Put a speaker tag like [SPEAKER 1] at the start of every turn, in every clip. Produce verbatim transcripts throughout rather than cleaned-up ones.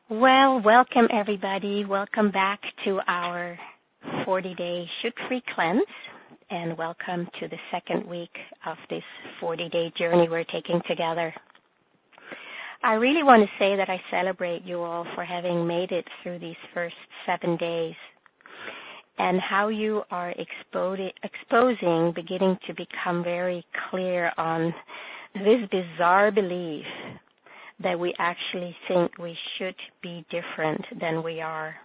[SPEAKER 1] Well, welcome everybody. Welcome back to our forty-day shoot-free cleanse, and welcome to the second week of this forty-day journey we're taking together. I really want to say that I celebrate you all for having made it through these first seven days and how you are expo- exposing, beginning to become very clear on this bizarre belief that we actually think we should be different than we are.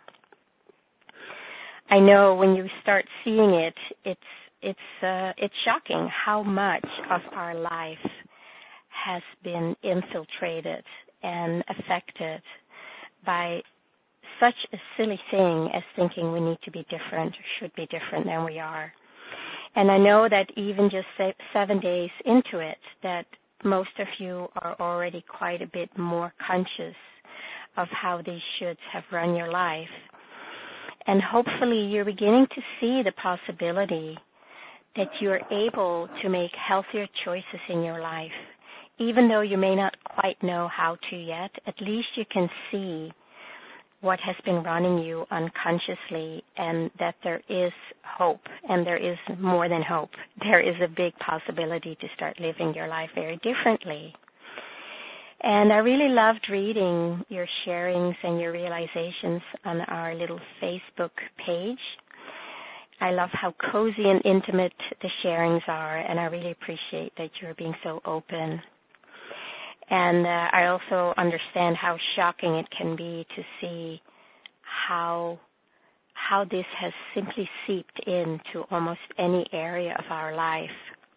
[SPEAKER 1] I know when you start seeing it, it's it's uh, it's shocking how much of our life has been infiltrated and affected by such a silly thing as thinking we need to be different or should be different than we are. And I know that even just seven days into it, that most of you are already quite a bit more conscious of how these shoulds have run your life. And hopefully you're beginning to see the possibility that you're able to make healthier choices in your life. Even though you may not quite know how to yet, at least you can see what has been running you unconsciously, and that there is hope, and there is more than hope. There is a big possibility to start living your life very differently. And I really loved reading your sharings and your realizations on our little Facebook page. I love how cozy and intimate the sharings are, and I really appreciate that you're being so open. And uh, I also understand how shocking it can be to see how how this has simply seeped into almost any area of our life.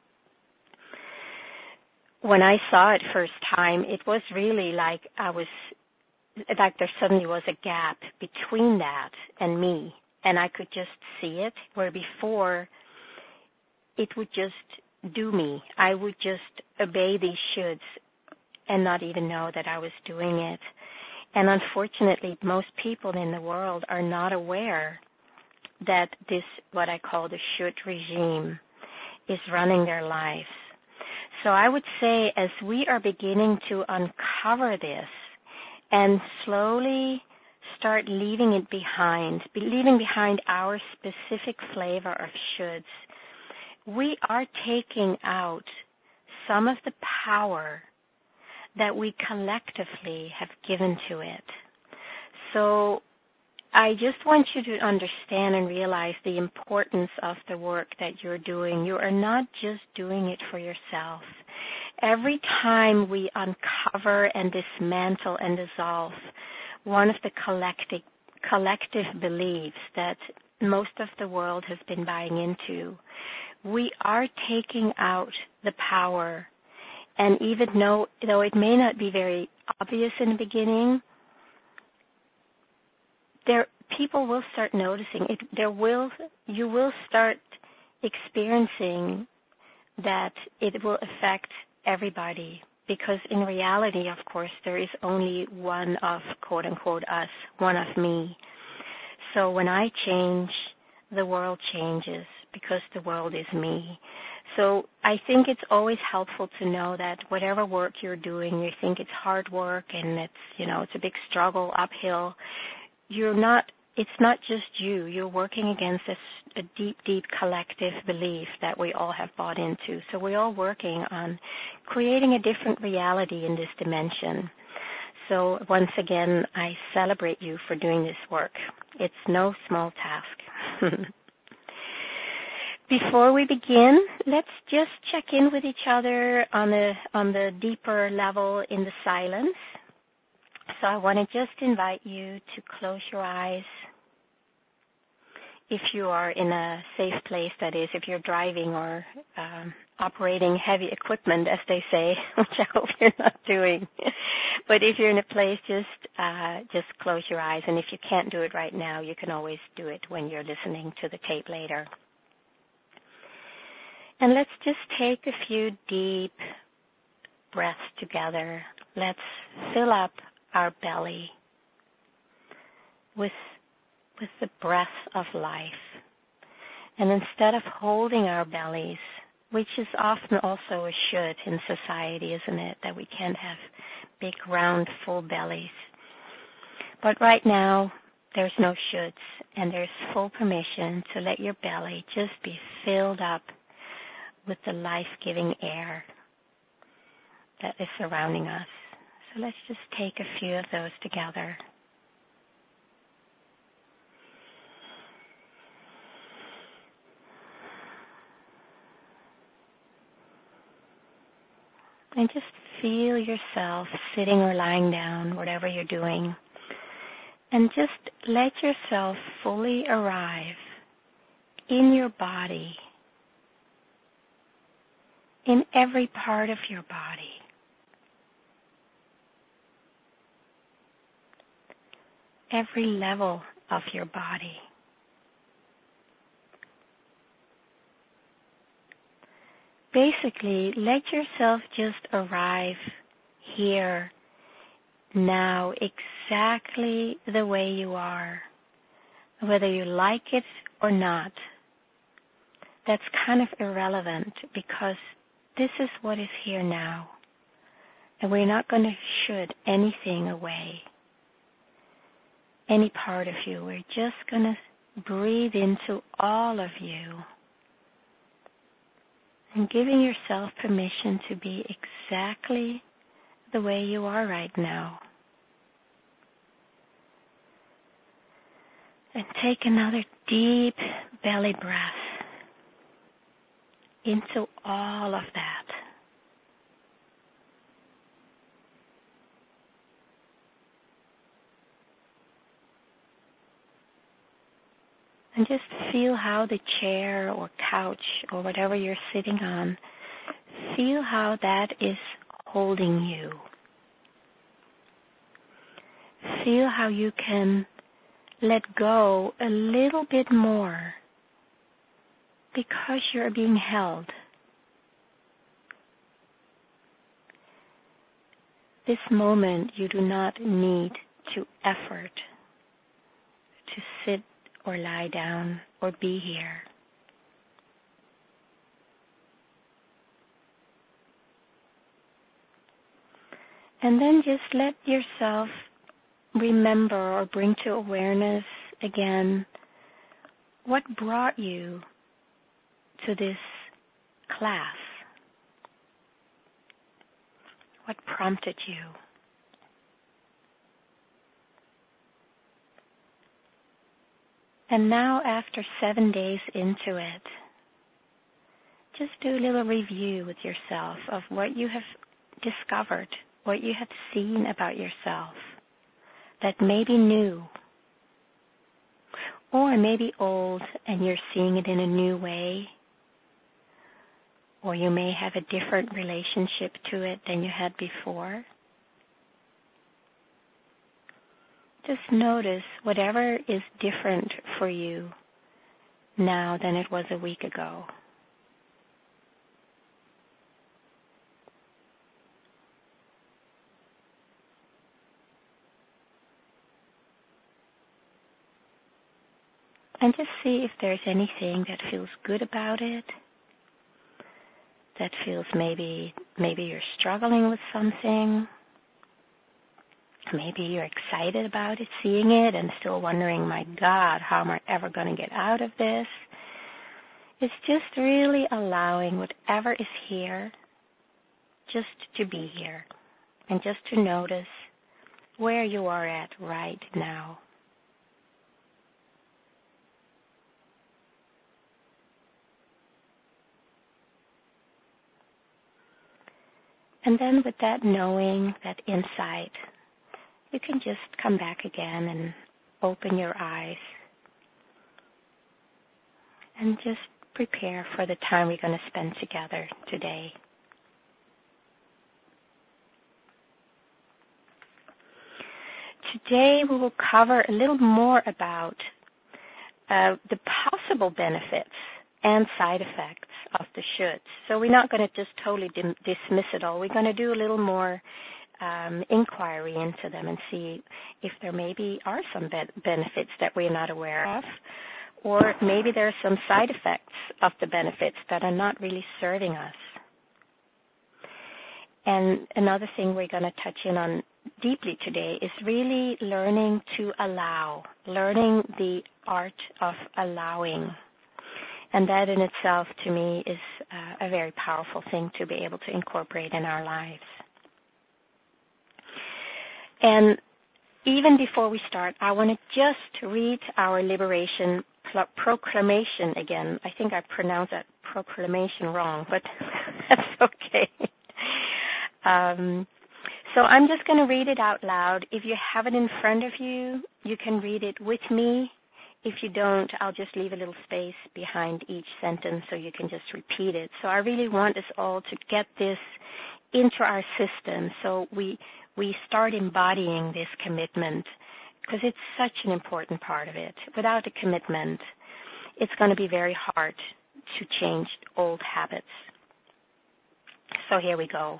[SPEAKER 1] When I saw it first time, it was really like I was, like there suddenly was a gap between that and me, and I could just see it, where before it would just do me. I would just obey these shoulds and not even know that I was doing it. And unfortunately, most people in the world are not aware that this, what I call the should regime, is running their lives. So I would say as we are beginning to uncover this and slowly start leaving it behind, leaving behind our specific flavor of shoulds, we are taking out some of the power that we collectively have given to it. So I just want you to understand and realize the importance of the work that you're doing. You are not just doing it for yourself. Every time we uncover and dismantle and dissolve one of the collective, collective beliefs that most of the world has been buying into, we are taking out the power. And even though, though it may not be very obvious in the beginning, there people will start noticing it. There will you will start experiencing that it will affect everybody, because in reality, of course, there is only one of quote unquote us, one of me. So when I change, the world changes because the world is me. So I think it's always helpful to know that whatever work you're doing, you think it's hard work and it's, you know, it's a big struggle uphill. You're not, it's not just you. You're working against a, a deep, deep collective belief that we all have bought into. So we're all working on creating a different reality in this dimension. So once again, I celebrate you for doing this work. It's no small task. Before we begin, let's just check in with each other on the on the deeper level in the silence. So I want to just invite you to close your eyes. If you are in a safe place, that is, if you're driving or um, operating heavy equipment, as they say, which I hope you're not doing. But if you're in a place, just uh, just close your eyes. And if you can't do it right now, you can always do it when you're listening to the tape later. And let's just take a few deep breaths together. Let's fill up our belly with, with the breath of life. And instead of holding our bellies, which is often also a should in society, isn't it, that we can't have big, round, full bellies. But right now, there's no shoulds, and there's full permission to let your belly just be filled up with the life-giving air that is surrounding us. So let's just take a few of those together. And just feel yourself sitting or lying down, whatever you're doing. And just let yourself fully arrive in your body, in every part of your body. Every level of your body. Basically, let yourself just arrive here, now, exactly the way you are, whether you like it or not. That's kind of irrelevant because this is what is here now, and we're not going to should anything away, any part of you. We're just going to breathe into all of you. And giving yourself permission to be exactly the way you are right now. And take another deep belly breath into all of that. And just feel how the chair or couch or whatever you're sitting on, feel how that is holding you. Feel how you can let go a little bit more because you're being held. This moment you do not need to effort to sit or lie down or be here. And then just let yourself remember or bring to awareness again what brought you to this class. What prompted you? And now, after seven days into it, just do a little review with yourself of what you have discovered, what you have seen about yourself that may be new, or maybe old and you're seeing it in a new way, or you may have a different relationship to it than you had before. Just notice whatever is different for you now than it was a week ago. And just see if there's anything that feels good about it, that feels maybe maybe you're struggling with something. Maybe you're excited about it, seeing it, and still wondering, my God, how am I ever going to get out of this? It's just really allowing whatever is here just to be here and just to notice where you are at right now. And then with that knowing, that insight, you can just come back again and open your eyes and just prepare for the time we're going to spend together today. Today we will cover a little more about uh, the possible benefits and side effects of the shoulds. So we're not going to just totally dim- dismiss it all. We're going to do a little more Um, inquiry into them and see if there maybe are some be- benefits that we're not aware of, or maybe there are some side effects of the benefits that are not really serving us. And another thing we're going to touch in on deeply today is really learning to allow, learning the art of allowing. And that in itself, to me, is uh, a very powerful thing to be able to incorporate in our lives. And even before we start, I want to just read our liberation proclamation again. I think I pronounced that proclamation wrong, but that's okay. Um, so I'm just going to read it out loud. If you have it in front of you, you can read it with me. If you don't, I'll just leave a little space behind each sentence so you can just repeat it. So I really want us all to get this into our system so we we start embodying this commitment, because it's such an important part of it. Without a commitment, it's going to be very hard to change old habits. So here we go.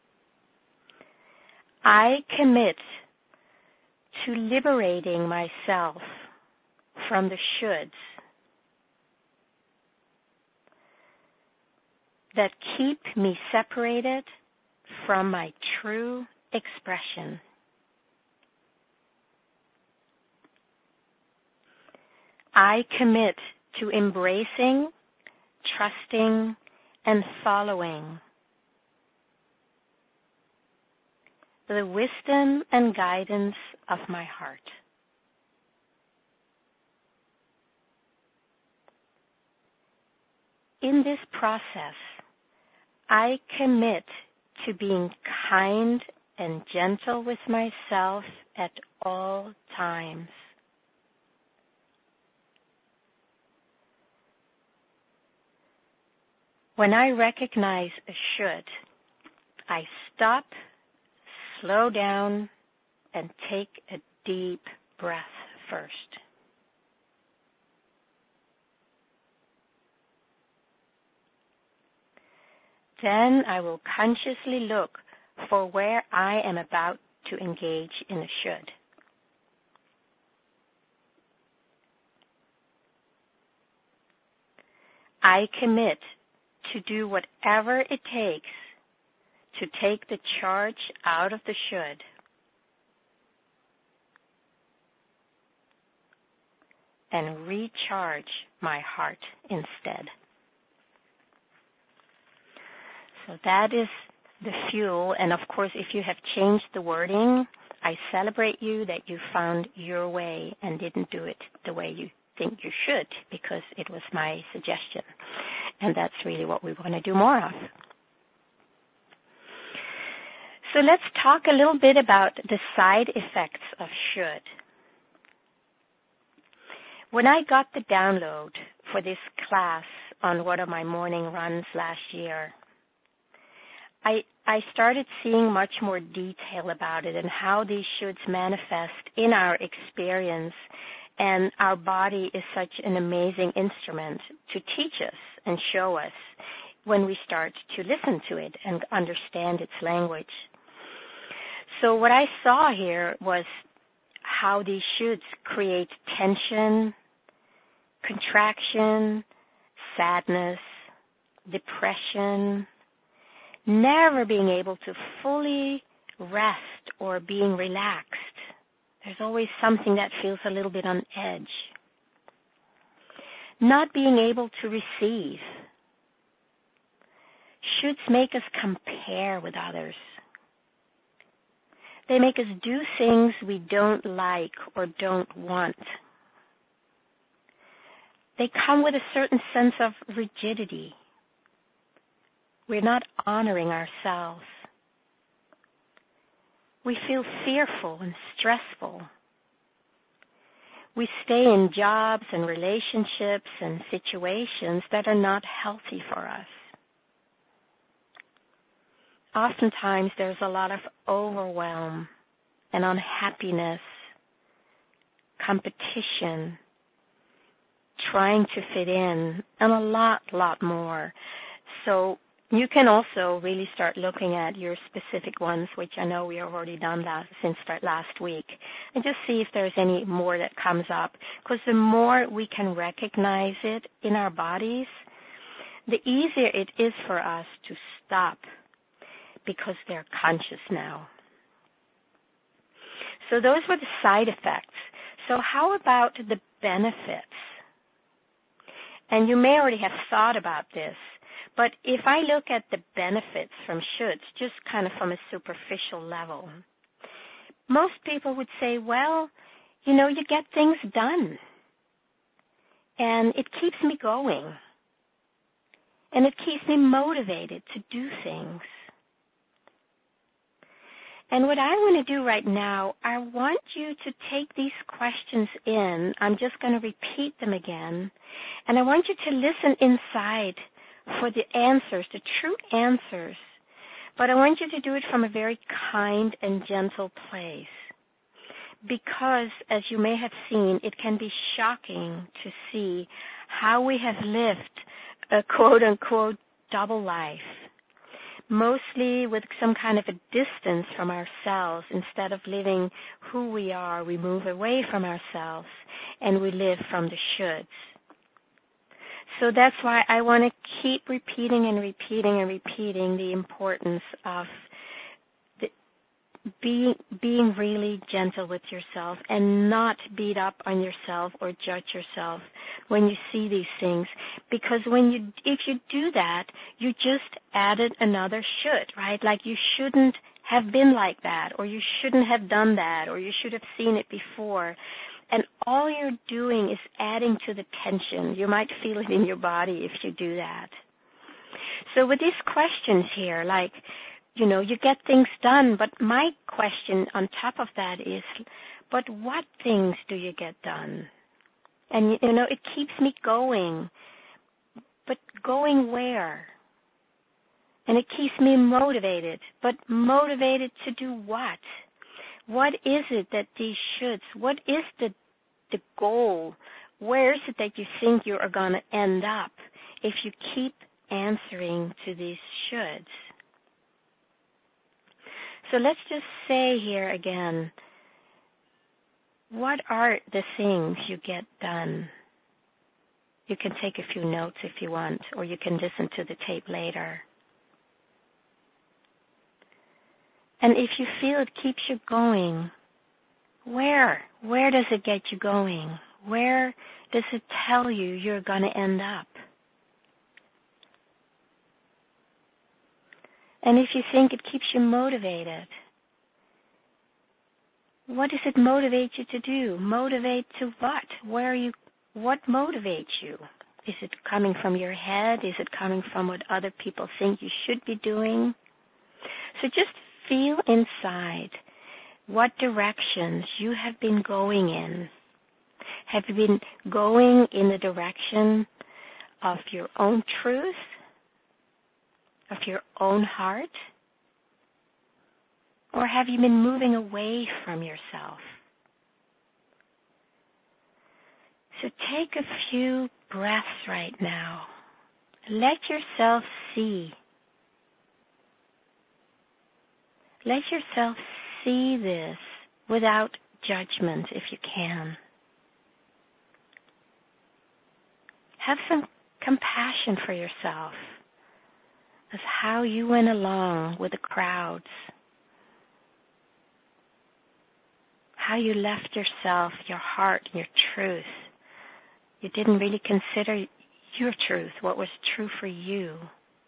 [SPEAKER 1] I commit to liberating myself from the shoulds that keep me separated from my true expression. I commit to embracing, trusting, and following the wisdom and guidance of my heart. In this process, I commit to being kind and gentle with myself at all times. When I recognize a should, I stop, slow down, and take a deep breath first. Then I will consciously look for where I am about to engage in a should. I commit to do whatever it takes to take the charge out of the should. And recharge my heart instead. So that is the fuel. And of course, if you have changed the wording, I celebrate you that you found your way and didn't do it the way you think you should, because it was my suggestion. And that's really what we want to do more of. So let's talk a little bit about the side effects of should. When I got the download for this class on one of my morning runs last year, I, I started seeing much more detail about it and how these shoulds manifest in our experience. And our body is such an amazing instrument to teach us and show us when we start to listen to it and understand its language. So what I saw here was how these shoulds create tension, contraction, sadness, depression, never being able to fully rest or being relaxed. There's always something that feels a little bit on edge. Not being able to receive. Shoulds make us compare with others. They make us do things we don't like or don't want. They come with a certain sense of rigidity. We're not honoring ourselves. We feel fearful and stressful. We stay in jobs and relationships and situations that are not healthy for us. Oftentimes there's a lot of overwhelm and unhappiness, competition, trying to fit in, and a lot, lot more. So you can also really start looking at your specific ones, which I know we have already done that since last week, and just see if there's any more that comes up. Because the more we can recognize it in our bodies, the easier it is for us to stop, because they're conscious now. So those were the side effects. So how about the benefits? And you may already have thought about this, but if I look at the benefits from shoulds, just kind of from a superficial level, most people would say, well, you know, you get things done. And it keeps me going. And it keeps me motivated to do things. And what I want to do right now, I want you to take these questions in. I'm just going to repeat them again. And I want you to listen inside for the answers, the true answers. But I want you to do it from a very kind and gentle place. Because, as you may have seen, it can be shocking to see how we have lived a quote-unquote double life. Mostly with some kind of a distance from ourselves. Instead of living who we are, we move away from ourselves and we live from the shoulds. So that's why I want to keep repeating and repeating and repeating the importance of the, being, being really gentle with yourself and not beat up on yourself or judge yourself when you see these things. Because when you, if you do that, you just added another should, right? Like you shouldn't have been like that, or you shouldn't have done that, or you should have seen it before. And all you're doing is adding to the tension. You might feel it in your body if you do that. So with these questions here, like, you know, you get things done, but my question on top of that is, but what things do you get done? And, you know, it keeps me going. But going where? And it keeps me motivated. But motivated to do what? What is it that these shoulds, what is the the goal? Where is it that you think you are going to end up if you keep answering to these shoulds? So let's just say here again, what are the things you get done? You can take a few notes if you want, or you can listen to the tape later. And if you feel it keeps you going, where? Where does it get you going? Where does it tell you you're going to end up? And if you think it keeps you motivated, what does it motivate you to do? Motivate to what? Where are you? What motivates you? Is it coming from your head? Is it coming from what other people think you should be doing? So just feel inside what directions you have been going in. Have you been going in the direction of your own truth, of your own heart? Or have you been moving away from yourself? So take a few breaths right now. Let yourself see. Let yourself see this without judgment if you can. Have some compassion for yourself as how you went along with the crowds. How you left yourself, your heart, your truth. You didn't really consider your truth, what was true for you.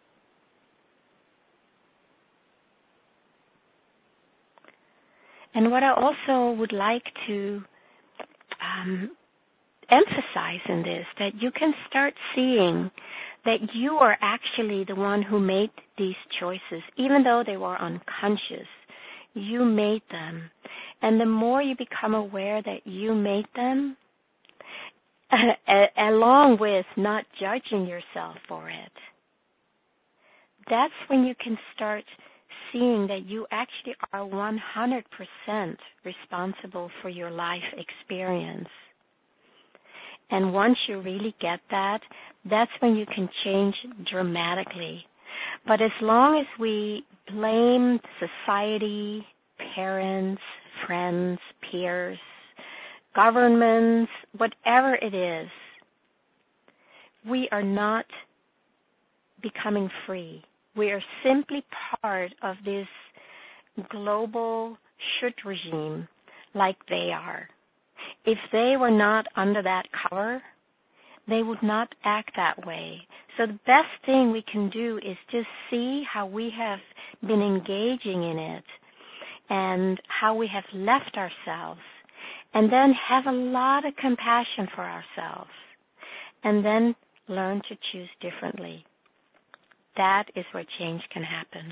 [SPEAKER 1] And what I also would like to um, emphasize in this, that you can start seeing that you are actually the one who made these choices, even though they were unconscious. You made them. And the more you become aware that you made them, along with not judging yourself for it, that's when you can start seeing that you actually are one hundred percent responsible for your life experience. And once you really get that, that's when you can change dramatically. But as long as we blame society, parents, friends, peers, governments, whatever it is, we are not becoming free. We are simply part of this global should regime, like they are. If they were not under that cover, they would not act that way. So the best thing we can do is just see how we have been engaging in it and how we have left ourselves, and then have a lot of compassion for ourselves, and then learn to choose differently. That is where change can happen.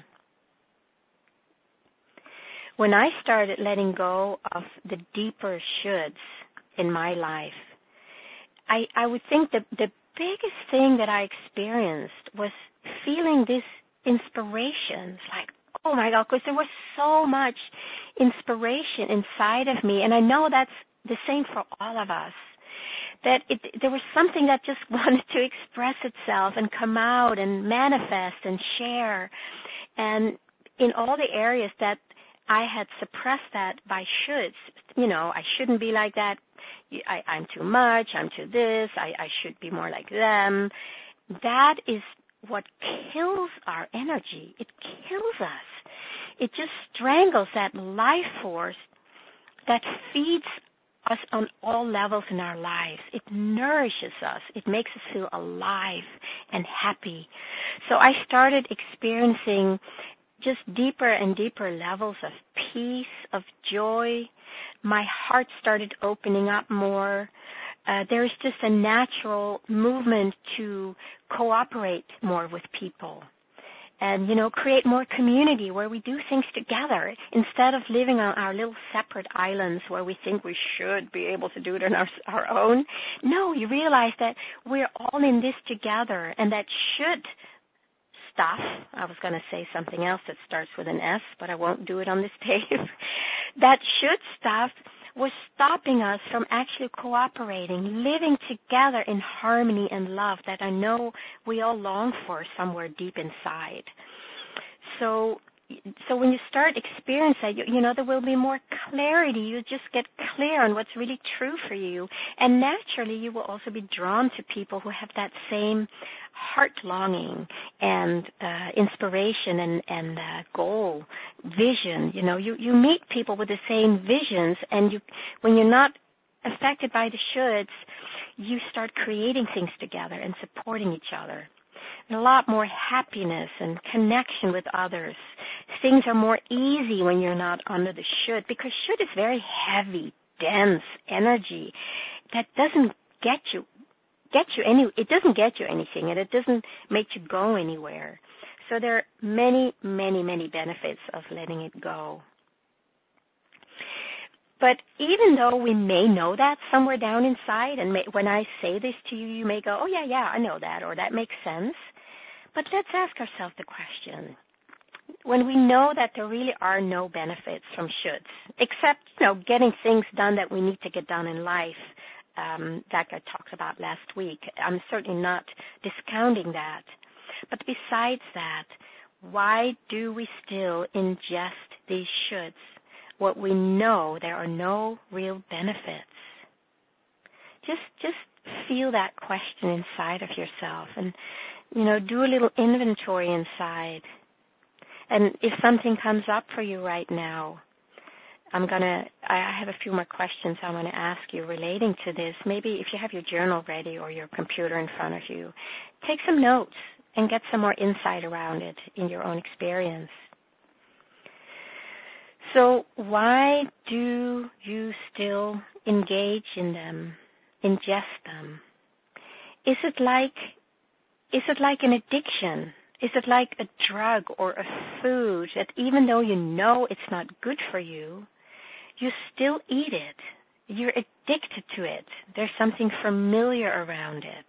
[SPEAKER 1] When I started letting go of the deeper shoulds in my life, I, I would think that the biggest thing that I experienced was feeling this inspiration. It's like, oh my God, because there was so much inspiration inside of me, and I know that's the same for all of us, that it, there was something that just wanted to express itself and come out and manifest and share. And in all the areas that I had suppressed that by shoulds, you know, I shouldn't be like that, I, I'm too much, I'm too this, I, I should be more like them. That is what kills our energy. It kills us. It just strangles that life force that feeds us on all levels in our lives. It nourishes us. It makes us feel alive and happy. So I started experiencing just deeper and deeper levels of peace, of joy. My heart started opening up more. Uh, there is just a natural movement to cooperate more with people and, you know, create more community where we do things together instead of living on our little separate islands where we think we should be able to do it on our, our own. No, you realize that we're all in this together, and that should stuff, I was going to say something else that starts with an S, but I won't do it on this tape. That should stuff was stopping us from actually cooperating, living together in harmony and love that I know we all long for somewhere deep inside. So so when you start experiencing that, you, you know, there will be more clarity. You just get clear on what's really true for you. And naturally, you will also be drawn to people who have that same heart longing and uh, inspiration and, and uh, goal, vision. You know, you, you meet people with the same visions, and you, when you're not affected by the shoulds, you start creating things together and supporting each other. A lot more happiness and connection with others. Things are more easy when you're not under the should, because should is very heavy, dense energy that doesn't get you get you any it doesn't get you anything, and it doesn't make you go anywhere. So there are many, many, many benefits of letting it go. But even though we may know that somewhere down inside, and may, when I say this to you, you may go, oh, yeah, yeah, I know that, or that makes sense. But let's ask ourselves the question. When we know that there really are no benefits from shoulds, except, you know, getting things done that we need to get done in life, um, that I talked about last week, I'm certainly not discounting that. But besides that, why do we still ingest these shoulds? What we know there are no real benefits. Just just feel that question inside of yourself, and, you know, do a little inventory inside. And if something comes up for you right now, I'm gonna I have a few more questions I want to ask you relating to this. Maybe if you have your journal ready or your computer in front of you, take some notes and get some more insight around it in your own experience. So why do you still engage in them, ingest them? Is it like, is it like an addiction? Is it like a drug or a food that even though you know it's not good for you, you still eat it? You're addicted to it. There's something familiar around it.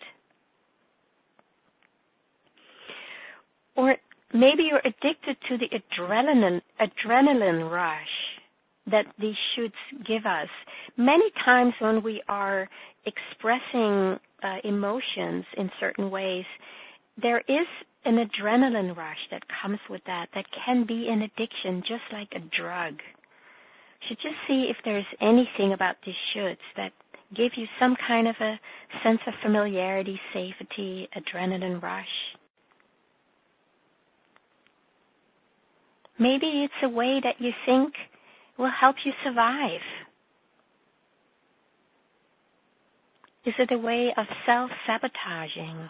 [SPEAKER 1] Or maybe you're addicted to the adrenaline adrenaline rush that these shoulds give us. Many times when we are expressing uh, emotions in certain ways, there is an adrenaline rush that comes with that that can be an addiction, just like a drug. You should just see if there's anything about these shoulds that give you some kind of a sense of familiarity, safety, adrenaline rush. Maybe it's a way that you think will help you survive. Is it a way of self-sabotaging?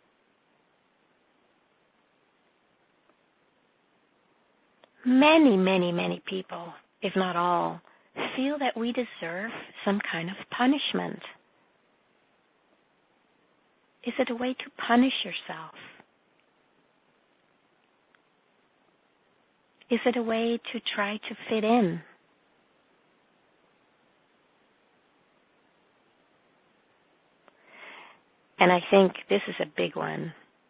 [SPEAKER 1] Many, many, many people, if not all, feel that we deserve some kind of punishment. Is it a way to punish yourself? Is it a way to try to fit in? And I think this is a big one.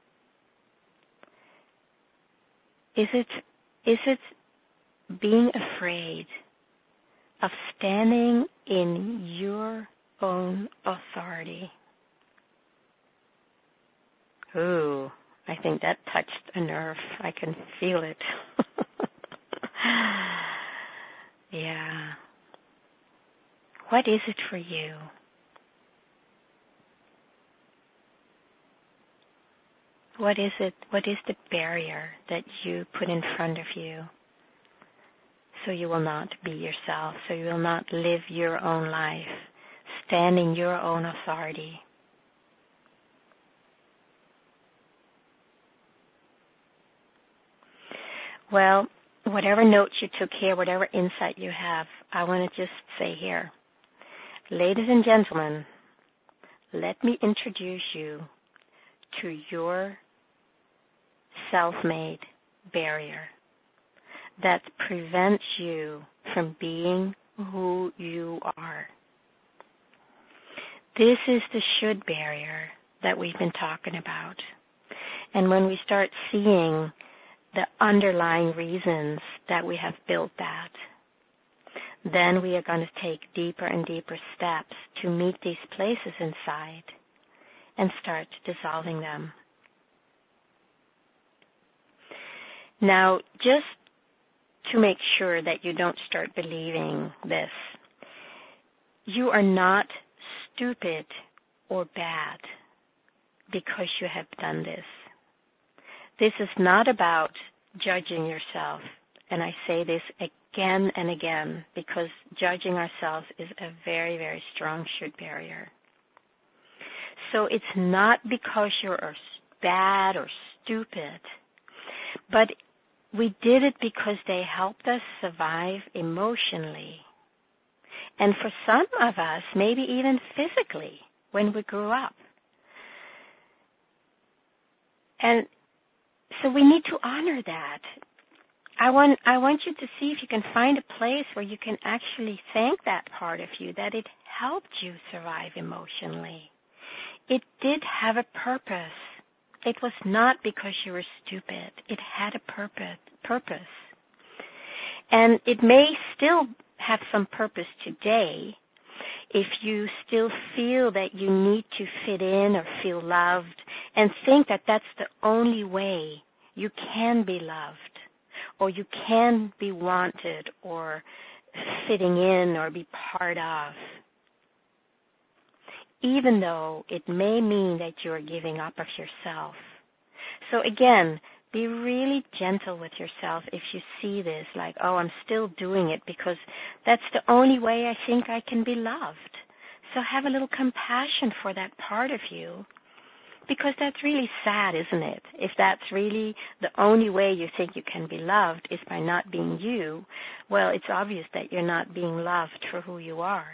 [SPEAKER 1] Is it is it being afraid of standing in your own authority? Ooh, I think that touched a nerve. I can feel it. Yeah. What is it for you? What is it? What is the barrier that you put in front of you so you will not be yourself, so you will not live your own life, stand in your own authority? Well, whatever notes you took here, whatever insight you have, I want to just say here, ladies and gentlemen, let me introduce you to your self-made barrier that prevents you from being who you are. This is the should barrier that we've been talking about. And when we start seeing the underlying reasons that we have built that, then we are going to take deeper and deeper steps to meet these places inside and start dissolving them. Now, just to make sure that you don't start believing this, you are not stupid or bad because you have done this. This is not about judging yourself, and I say this again and again because judging ourselves is a very, very strong should barrier. So it's not because you're bad or stupid, but we did it because they helped us survive emotionally. And for some of us, maybe even physically, when we grew up. And so we need to honor that. I want I want you to see if you can find a place where you can actually thank that part of you, that it helped you survive emotionally. It did have a purpose. It was not because you were stupid. It had a purpose. purpose. And it may still have some purpose today if you still feel that you need to fit in or feel loved and think that that's the only way you can be loved or you can be wanted or fitting in or be part of. Even though it may mean that you are giving up of yourself. So again, be really gentle with yourself if you see this, like, oh, I'm still doing it because that's the only way I think I can be loved. So have a little compassion for that part of you, because that's really sad, isn't it? If that's really the only way you think you can be loved is by not being you, well, it's obvious that you're not being loved for who you are.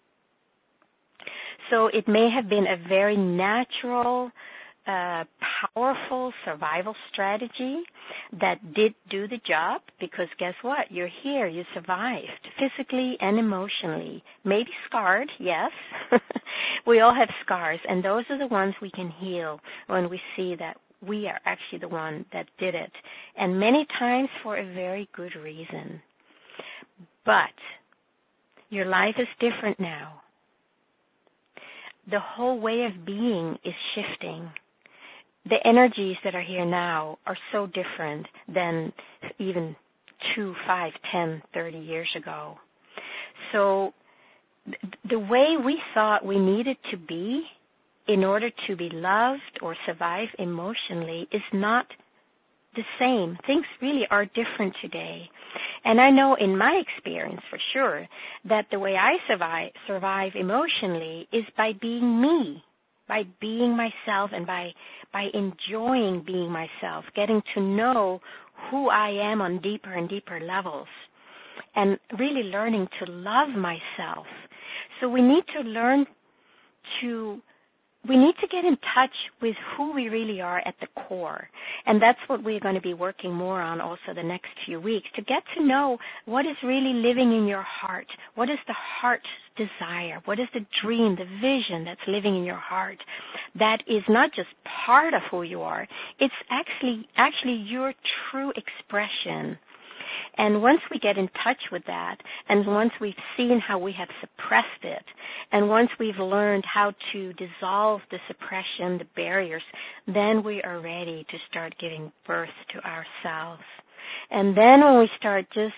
[SPEAKER 1] So it may have been a very natural, uh, powerful survival strategy that did do the job because guess what? You're here. You survived physically and emotionally. Maybe scarred, yes. We all have scars, and those are the ones we can heal when we see that we are actually the one that did it, and many times for a very good reason. But your life is different now. The whole way of being is shifting. The energies that are here now are so different than even two, five, ten, thirty years ago. So th- the way we thought we needed to be in order to be loved or survive emotionally is not the same. Things really are different today. And I know in my experience for sure that the way I survive, survive emotionally is by being me, by being myself and by by enjoying being myself, getting to know who I am on deeper and deeper levels, and really learning to love myself. So we need to learn to We need to get in touch with who we really are at the core. And that's what we're going to be working more on also the next few weeks, to get to know what is really living in your heart. What is the heart's desire? What is the dream, the vision that's living in your heart that is not just part of who you are, it's actually actually your true expression. And once we get in touch with that, and once we've seen how we have suppressed it, and once we've learned how to dissolve the suppression, the barriers, then we are ready to start giving birth to ourselves. And then when we start just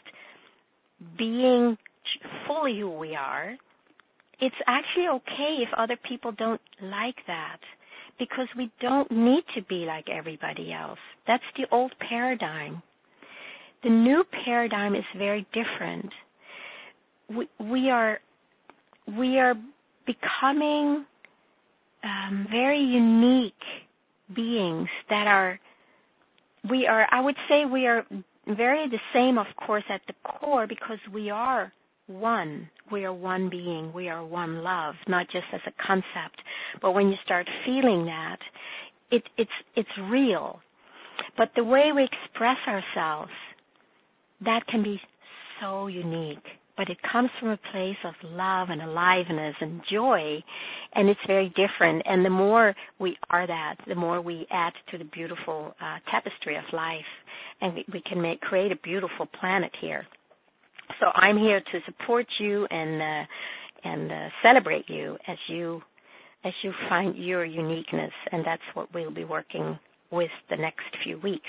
[SPEAKER 1] being fully who we are, it's actually okay if other people don't like that, because we don't need to be like everybody else. That's the old paradigm. The new paradigm is very different. We, we are we are becoming um, very unique beings that are, we are, I would say we are very the same, of course, at the core, because we are one. We are one being. We are one love, not just as a concept. But when you start feeling that, it, it's it's real. But the way we express ourselves, that can be so unique, but it comes from a place of love and aliveness and joy, and it's very different. And the more we are that, the more we add to the beautiful uh, tapestry of life, and we, we can make create a beautiful planet here. So I'm here to support you and uh, and uh, celebrate you as you as you find your uniqueness, and that's what we'll be working with the next few weeks.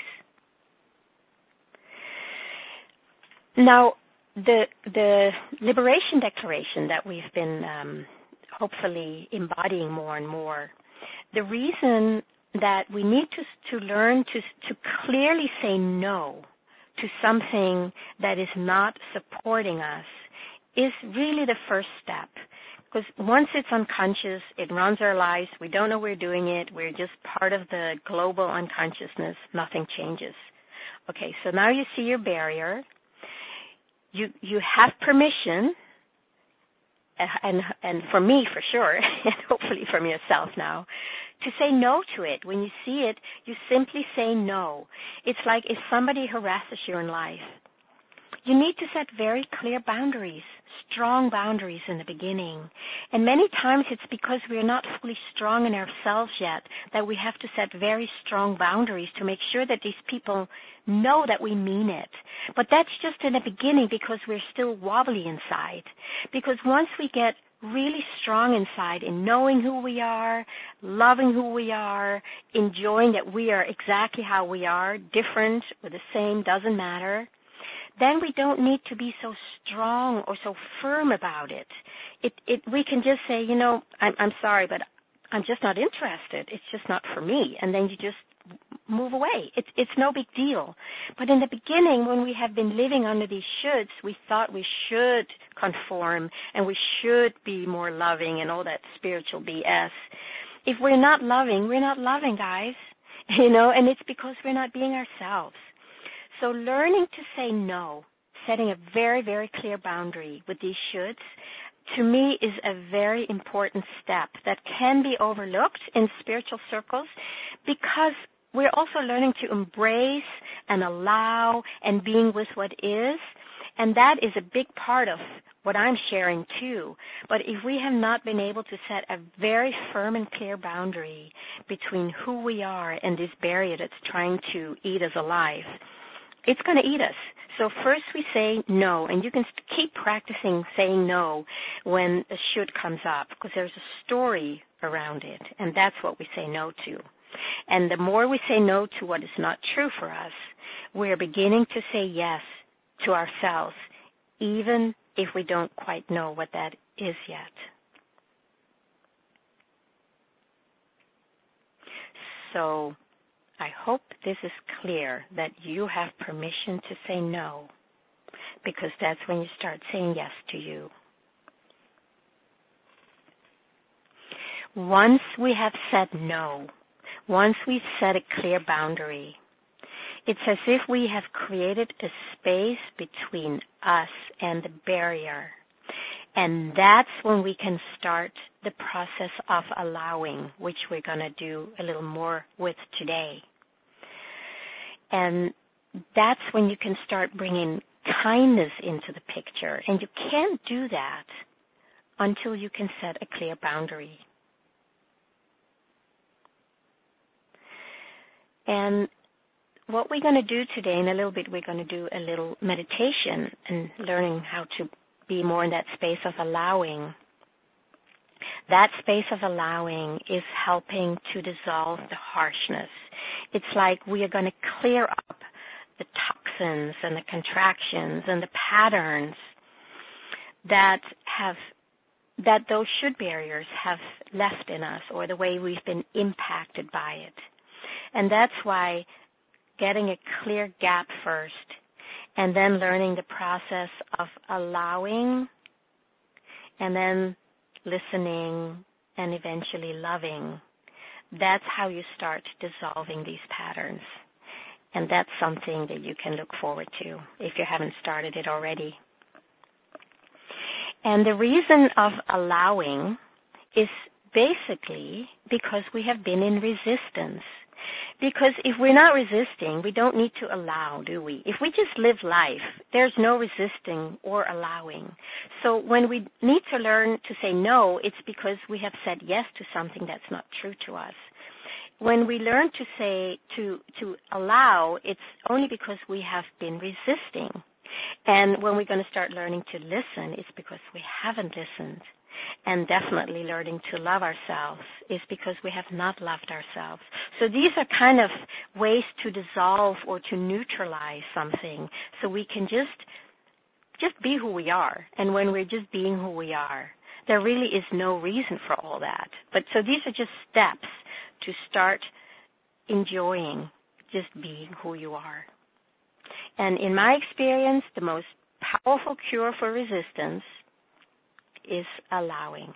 [SPEAKER 1] Now, the the Liberation Declaration that we've been um, hopefully embodying more and more, the reason that we need to to learn to to clearly say no to something that is not supporting us is really the first step. Because once it's unconscious, it runs our lives. We don't know we're doing it. We're just part of the global unconsciousness. Nothing changes. Okay, so now you see your barrier. You you have permission, and and for me for sure, and hopefully from yourself now, to say no to it. When you see it, you simply say no. It's like if somebody harasses you in life, you need to set very clear boundaries, strong boundaries in the beginning. And many times it's because we're not fully strong in ourselves yet that we have to set very strong boundaries to make sure that these people know that we mean it. But that's just in the beginning because we're still wobbly inside. Because once we get really strong inside in knowing who we are, loving who we are, enjoying that we are exactly how we are, different or the same, doesn't matter, then we don't need to be so strong or so firm about it. It, it we can just say, you know, I'm, I'm sorry, but I'm just not interested. It's just not for me. And then you just move away. It's it's no big deal. But in the beginning, when we have been living under these shoulds, we thought we should conform and we should be more loving and all that spiritual B S. If we're not loving, we're not loving, guys. You know, and it's because we're not being ourselves. So learning to say no, setting a very, very clear boundary with these shoulds, to me is a very important step that can be overlooked in spiritual circles because we're also learning to embrace and allow and being with what is, and that is a big part of what I'm sharing too. But if we have not been able to set a very firm and clear boundary between who we are and this barrier that's trying to eat us alive, it's going to eat us. So first we say no, and you can keep practicing saying no when a should comes up because there's a story around it, and that's what we say no to. And the more we say no to what is not true for us, we're beginning to say yes to ourselves, even if we don't quite know what that is yet. So I hope this is clear that you have permission to say no. because that's when you start saying yes to you. Once we have said no, once we've set a clear boundary, it's as if we have created a space between us and the barrier. And that's when we can start the process of allowing, which we're going to do a little more with today. And that's when you can start bringing kindness into the picture. And you can't do that until you can set a clear boundary. And what we're going to do today, in a little bit, we're going to do a little meditation and learning how to be more in that space of allowing. That space of allowing is helping to dissolve the harshness. It's like we are going to clear up the toxins and the contractions and the patterns that have that those should barriers have left in us, or the way we've been impacted by it. And that's why getting a clear gap first, and then learning the process of allowing, and then listening, and eventually loving. That's how you start dissolving these patterns. And that's something that you can look forward to if you haven't started it already. And the reason of allowing is basically because we have been in resistance. Because if we're not resisting, we don't need to allow, do we? If we just live life, there's no resisting or allowing. So when we need to learn to say no, it's because we have said yes to something that's not true to us. When we learn to say, to, to allow, it's only because we have been resisting. And when we're going to start learning to listen, it's because we haven't listened. And definitely learning to love ourselves is because we have not loved ourselves. So these are kind of ways to dissolve or to neutralize something, so we can just just be who we are. And when we're just being who we are, there really is no reason for all that. But so these are just steps to start enjoying just being who you are. And in my experience, the most powerful cure for resistance is allowing.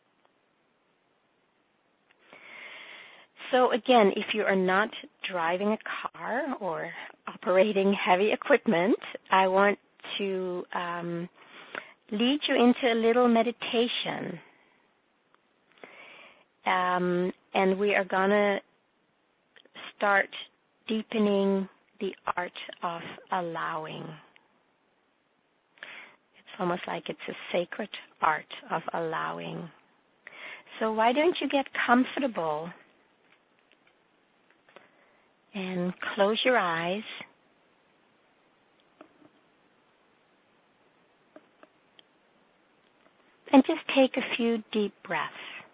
[SPEAKER 1] So again, if you are not driving a car or operating heavy equipment, I want to um, lead you into a little meditation. Um, and we are going to start deepening the art of allowing. It's almost like it's a sacred art of allowing. So why don't you get comfortable and close your eyes. And just take a few deep breaths.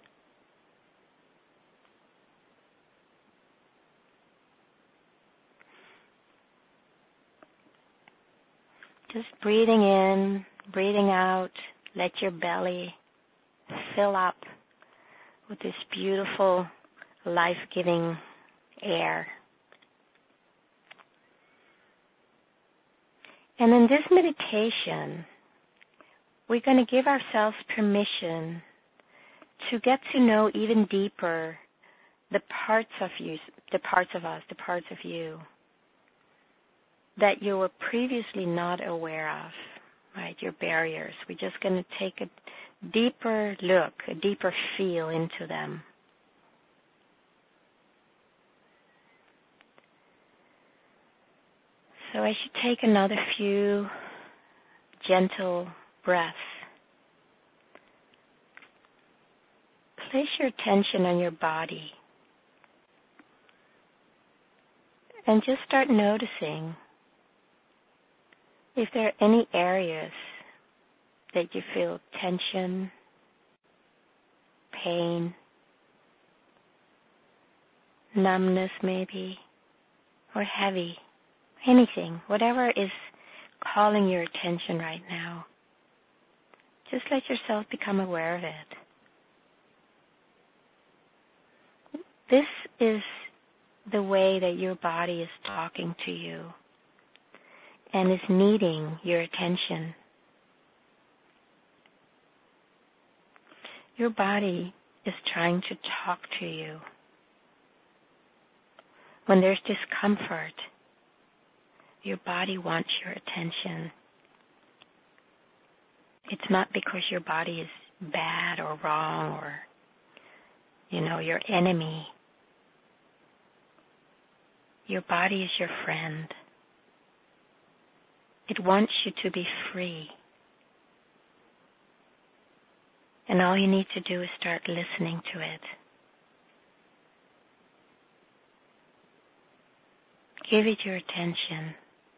[SPEAKER 1] Just breathing in, breathing out, let your belly fill up with this beautiful, life-giving air. And in this meditation, we're going to give ourselves permission to get to know even deeper the parts of you, the parts of us, the parts of you that you were previously not aware of, right? Your barriers. We're just going to take a deeper look, a deeper feel into them. So as you take another few gentle breaths, place your attention on your body and just start noticing if there are any areas that you feel tension, pain, numbness maybe, or heavy. Anything, whatever is calling your attention right now, just let yourself become aware of it. This is the way that your body is talking to you. and is needing your attention. Your body is trying to talk to you. When there's discomfort, your body wants your attention. It's not because your body is bad or wrong or, you know, your enemy. Your body is your friend. It wants you to be free. And all you need to do is start listening to it. Give it your attention.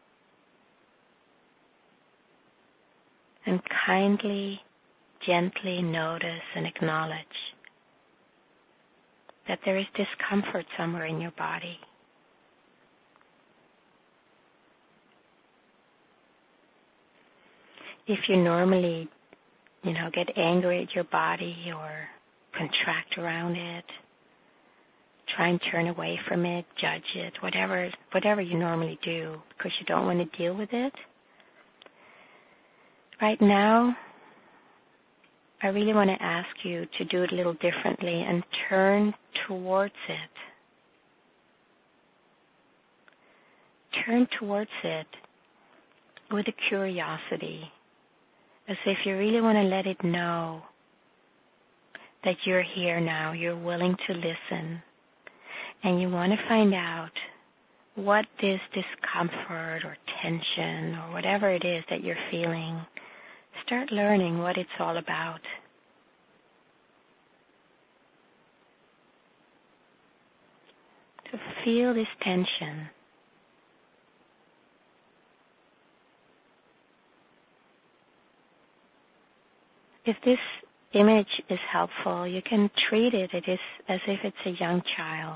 [SPEAKER 1] And kindly, gently notice and acknowledge that there is discomfort somewhere in your body. If you normally, you know, get angry at your body or contract around it, try and turn away from it, judge it, whatever, whatever you normally do because you don't want to deal with it, right now, I really want to ask you to do it a little differently and turn towards it. Turn towards it with a curiosity, as if you really want to let it know that you're here now, you're willing to listen, and you want to find out what this discomfort or tension or whatever it is that you're feeling. Start learning what it's all about. To feel this tension. If this image is helpful, you can treat it as if it's a young child.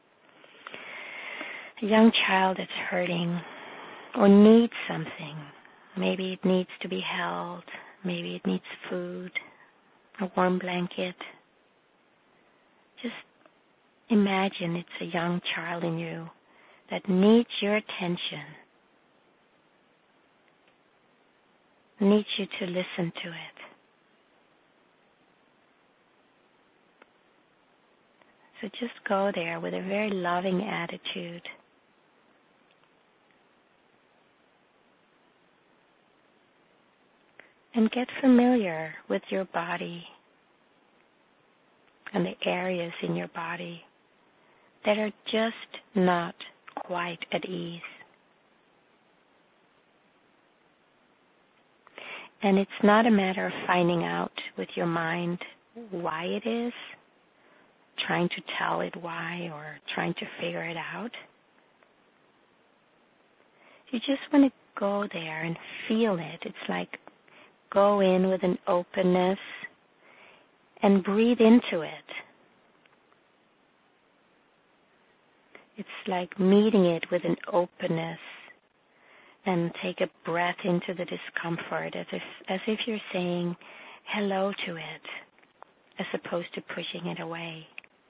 [SPEAKER 1] A young child that's hurting or needs something. Maybe it needs to be held. Maybe it needs food, a warm blanket. Just imagine it's a young child in you that needs your attention, needs you to listen to it. So just go there with a very loving attitude. And get familiar with your body and the areas in your body that are just not quite at ease. And it's not a matter of finding out with your mind why it is, trying to tell it why or trying to figure it out. You just want to go there and feel it. It's like go in with an openness and breathe into it. It's like meeting it with an openness and take a breath into the discomfort as if, as if you're saying hello to it as opposed to pushing it away.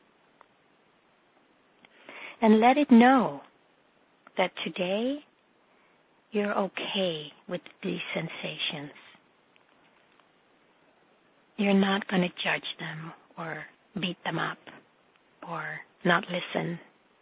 [SPEAKER 1] And let it know that today you're okay with these sensations. You're not going to judge them or beat them up or not listen.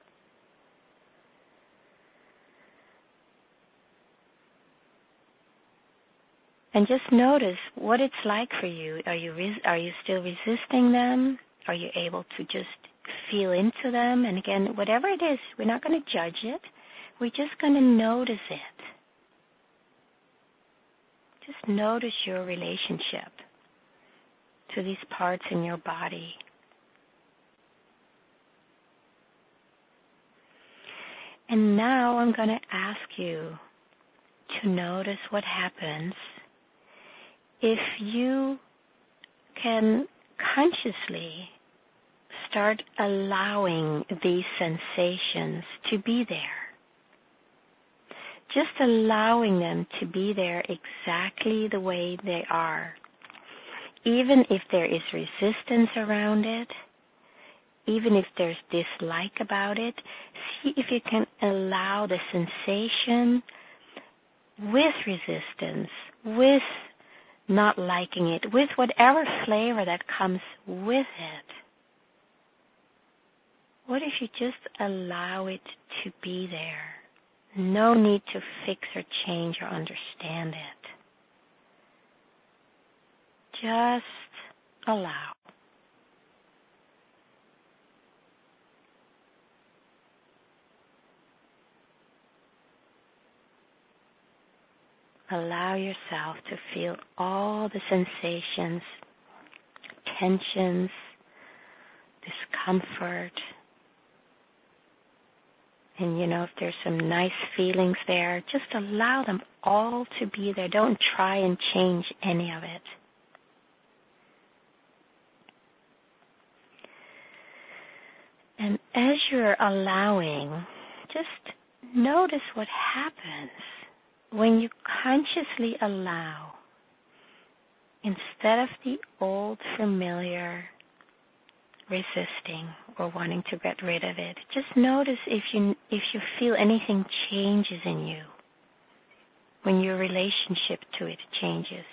[SPEAKER 1] And just notice what it's like for you. Are you res- are you still resisting them? Are you able to just feel into them? And again, whatever it is, we're not going to judge it. We're just going to notice it. Just notice your relationship to these parts in your body. And now I'm going to ask you to notice what happens if you can consciously start allowing these sensations to be there. Just allowing them to be there exactly the way they are. Even if there is resistance around it, even if there's dislike about it, see if you can allow the sensation with resistance, with not liking it, with whatever flavor that comes with it. What if you just allow it to be there? No need to fix or change or understand it. Just allow. Allow yourself to feel all the sensations, tensions, discomfort. And you know, if there's some nice feelings there, just allow them all to be there. Don't try and change any of it. And as you're allowing, just notice what happens when you consciously allow, instead of the old familiar resisting or wanting to get rid of it. Just notice if you if you feel anything changes in you when your relationship to it changes.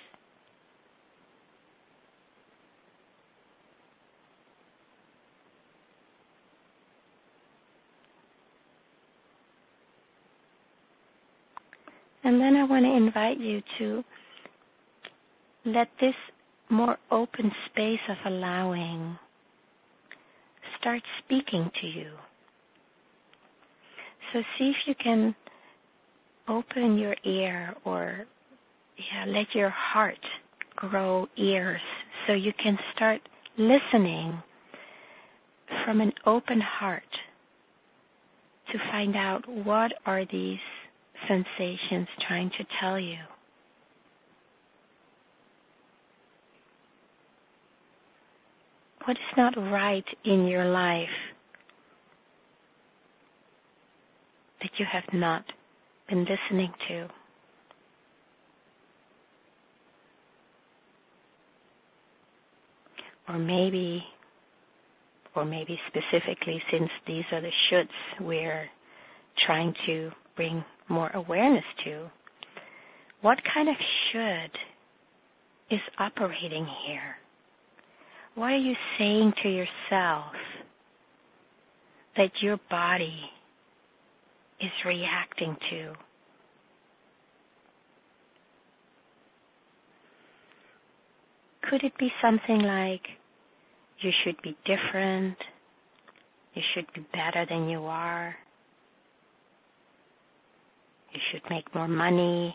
[SPEAKER 1] And then I want to invite you to let this more open space of allowing start speaking to you. So see if you can open your ear or yeah, let your heart grow ears so you can start listening from an open heart to find out what are these sensations trying to tell you. What is not right in your life that you have not been listening to? Or maybe, or maybe specifically, since these are the shoulds we're trying to bring more awareness to, what kind of should is operating here? What are you saying to yourself that your body is reacting to? Could it be something like, you should be different, you should be better than you are, you should make more money,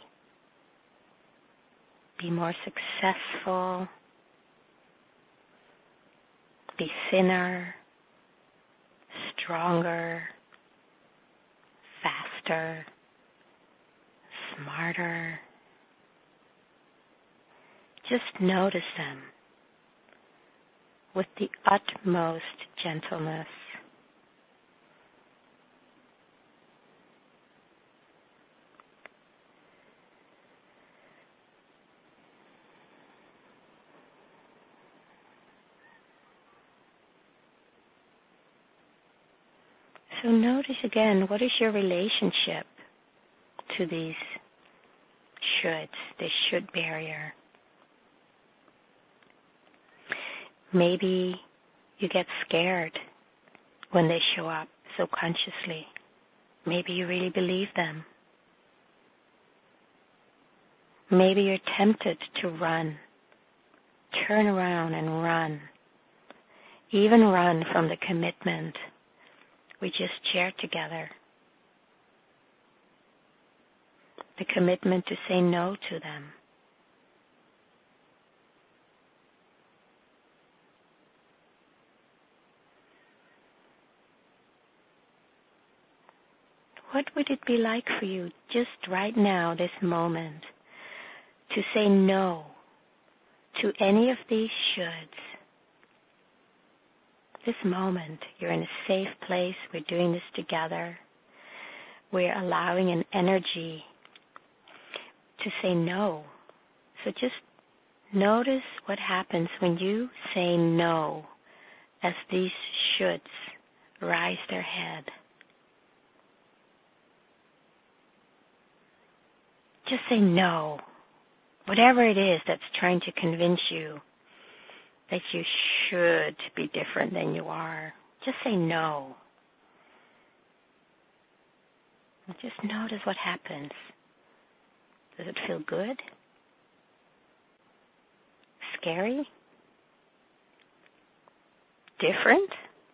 [SPEAKER 1] be more successful, be thinner, stronger, faster, smarter. Just notice them with the utmost gentleness. So notice again, what is your relationship to these shoulds, this should barrier? Maybe you get scared when they show up so consciously. Maybe you really believe them. Maybe you're tempted to run, turn around and run, even run from the commitment we just shared together. The commitment to say no to them. What would it be like for you just right now, this moment, to say no to any of these shoulds? This moment, you're in a safe place. We're doing this together. We're allowing an energy to say no. So just notice what happens when you say no as these shoulds rise their head. Just say no. Whatever it is that's trying to convince you that you should be different than you are, just say no. And just notice what happens. Does it feel good? Scary? Different?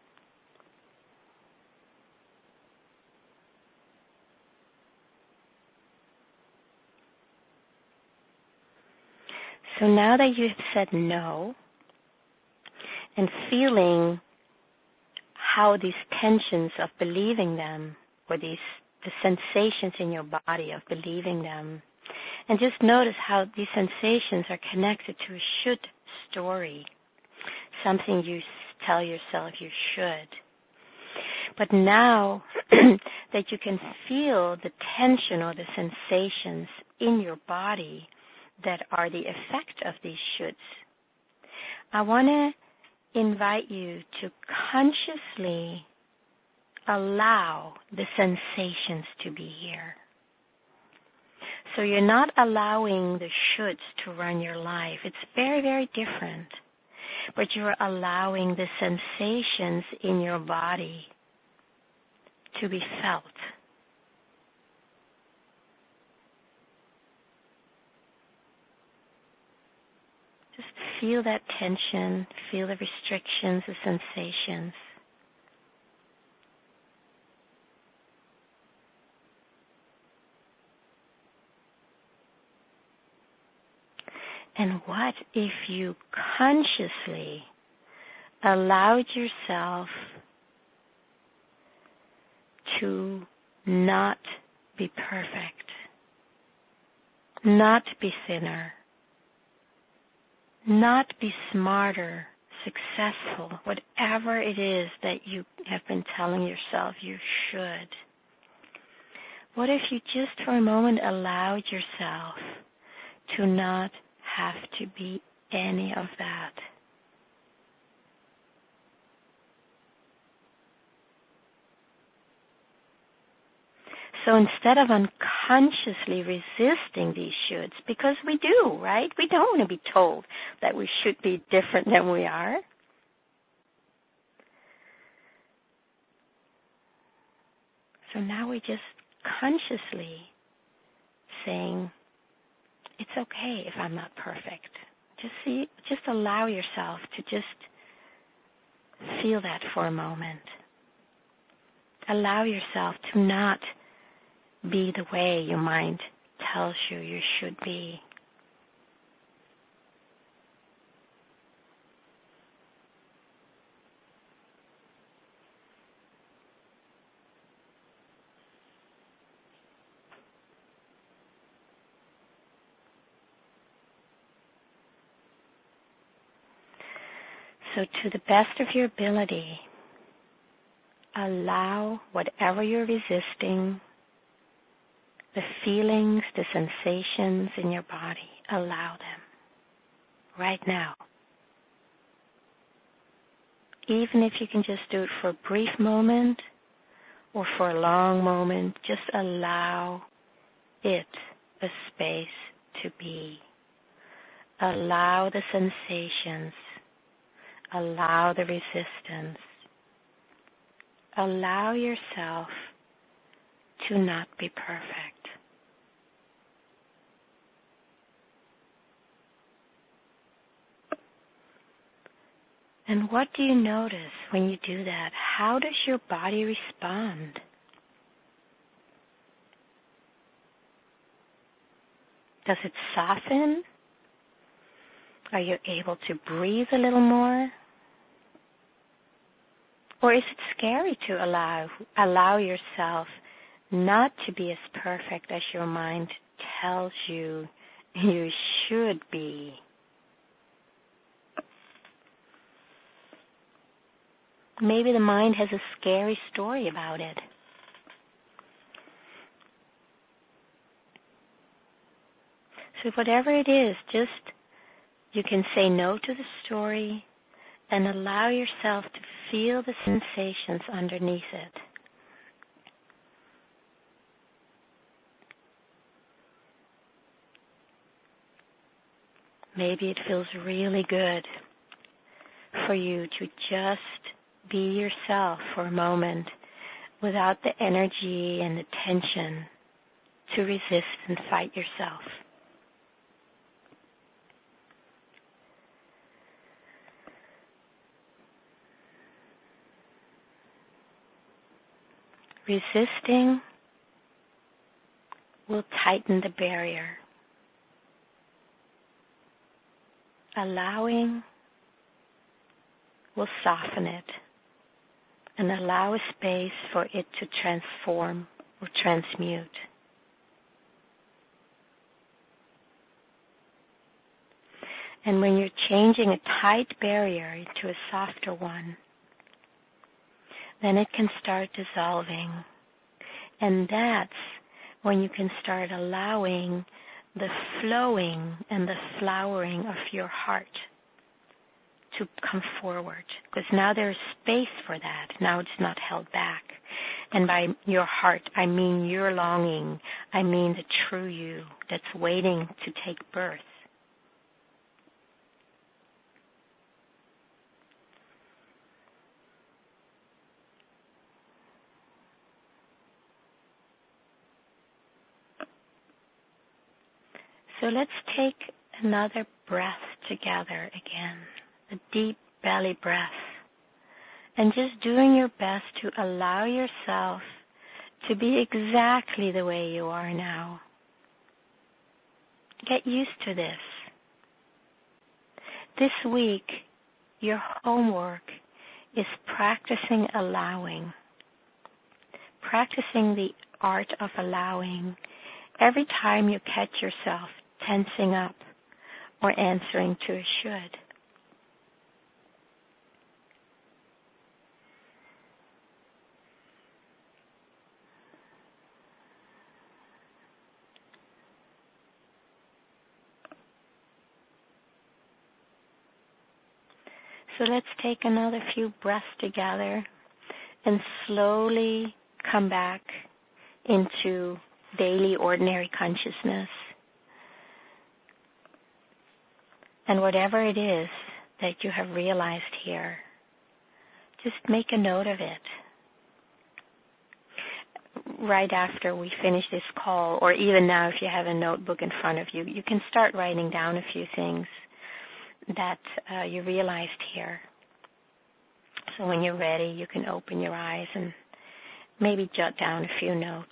[SPEAKER 1] So now that you've said no, and feeling how these tensions of believing them, or these the sensations in your body of believing them, and just notice how these sensations are connected to a should story, something you tell yourself you should. But now that you can feel the tension or the sensations in your body that are the effect of these shoulds, I want to invite you to consciously allow the sensations to be here. So you're not allowing the shoulds to run your life. It's very, very different. But you're allowing the sensations in your body to be felt. Just feel that tension, feel the restrictions, the sensations. And what if you consciously allowed yourself to not be perfect, not be thinner, not be smarter, successful, whatever it is that you have been telling yourself you should? What if you just for a moment allowed yourself to not have to be any of that? So instead of unconsciously resisting these shoulds, because we do, right? We don't want to be told that we should be different than we are. So now we just consciously saying, it's okay if I'm not perfect. Just see, just allow yourself to just feel that for a moment. Allow yourself to not be the way your mind tells you you should be. So to the best of your ability, allow whatever you're resisting, the feelings, the sensations in your body, allow them right now. Even if you can just do it for a brief moment or for a long moment, just allow it a space to be. Allow the sensations. Allow the resistance. Allow yourself to not be perfect. And what do you notice when you do that? How does your body respond? Does it soften? Are you able to breathe a little more? Or is it scary to allow allow yourself not to be as perfect as your mind tells you you should be? Maybe the mind has a scary story about it. So whatever it is, just you can say no to the story and allow yourself to feel the sensations underneath it. Maybe it feels really good for you to just be yourself for a moment without the energy and the tension to resist and fight yourself. Resisting will tighten the barrier. Allowing will soften it and allow a space for it to transform or transmute. And when you're changing a tight barrier into a softer one, then it can start dissolving. And that's when you can start allowing the flowing and the flowering of your heart to come forward. Because now there's space for that. Now it's not held back. And by your heart, I mean your longing. I mean the true you that's waiting to take birth. So let's take another breath together again, a deep belly breath, and just doing your best to allow yourself to be exactly the way you are now. Get used to this. This week, your homework is practicing allowing, practicing the art of allowing every time you catch yourself tensing up or answering to a should. So let's take another few breaths together and slowly come back into daily ordinary consciousness. And whatever it is that you have realized here, just make a note of it. Right after we finish this call, or even now if you have a notebook in front of you, you can start writing down a few things that uh, you realized here. So when you're ready, you can open your eyes and maybe jot down a few notes.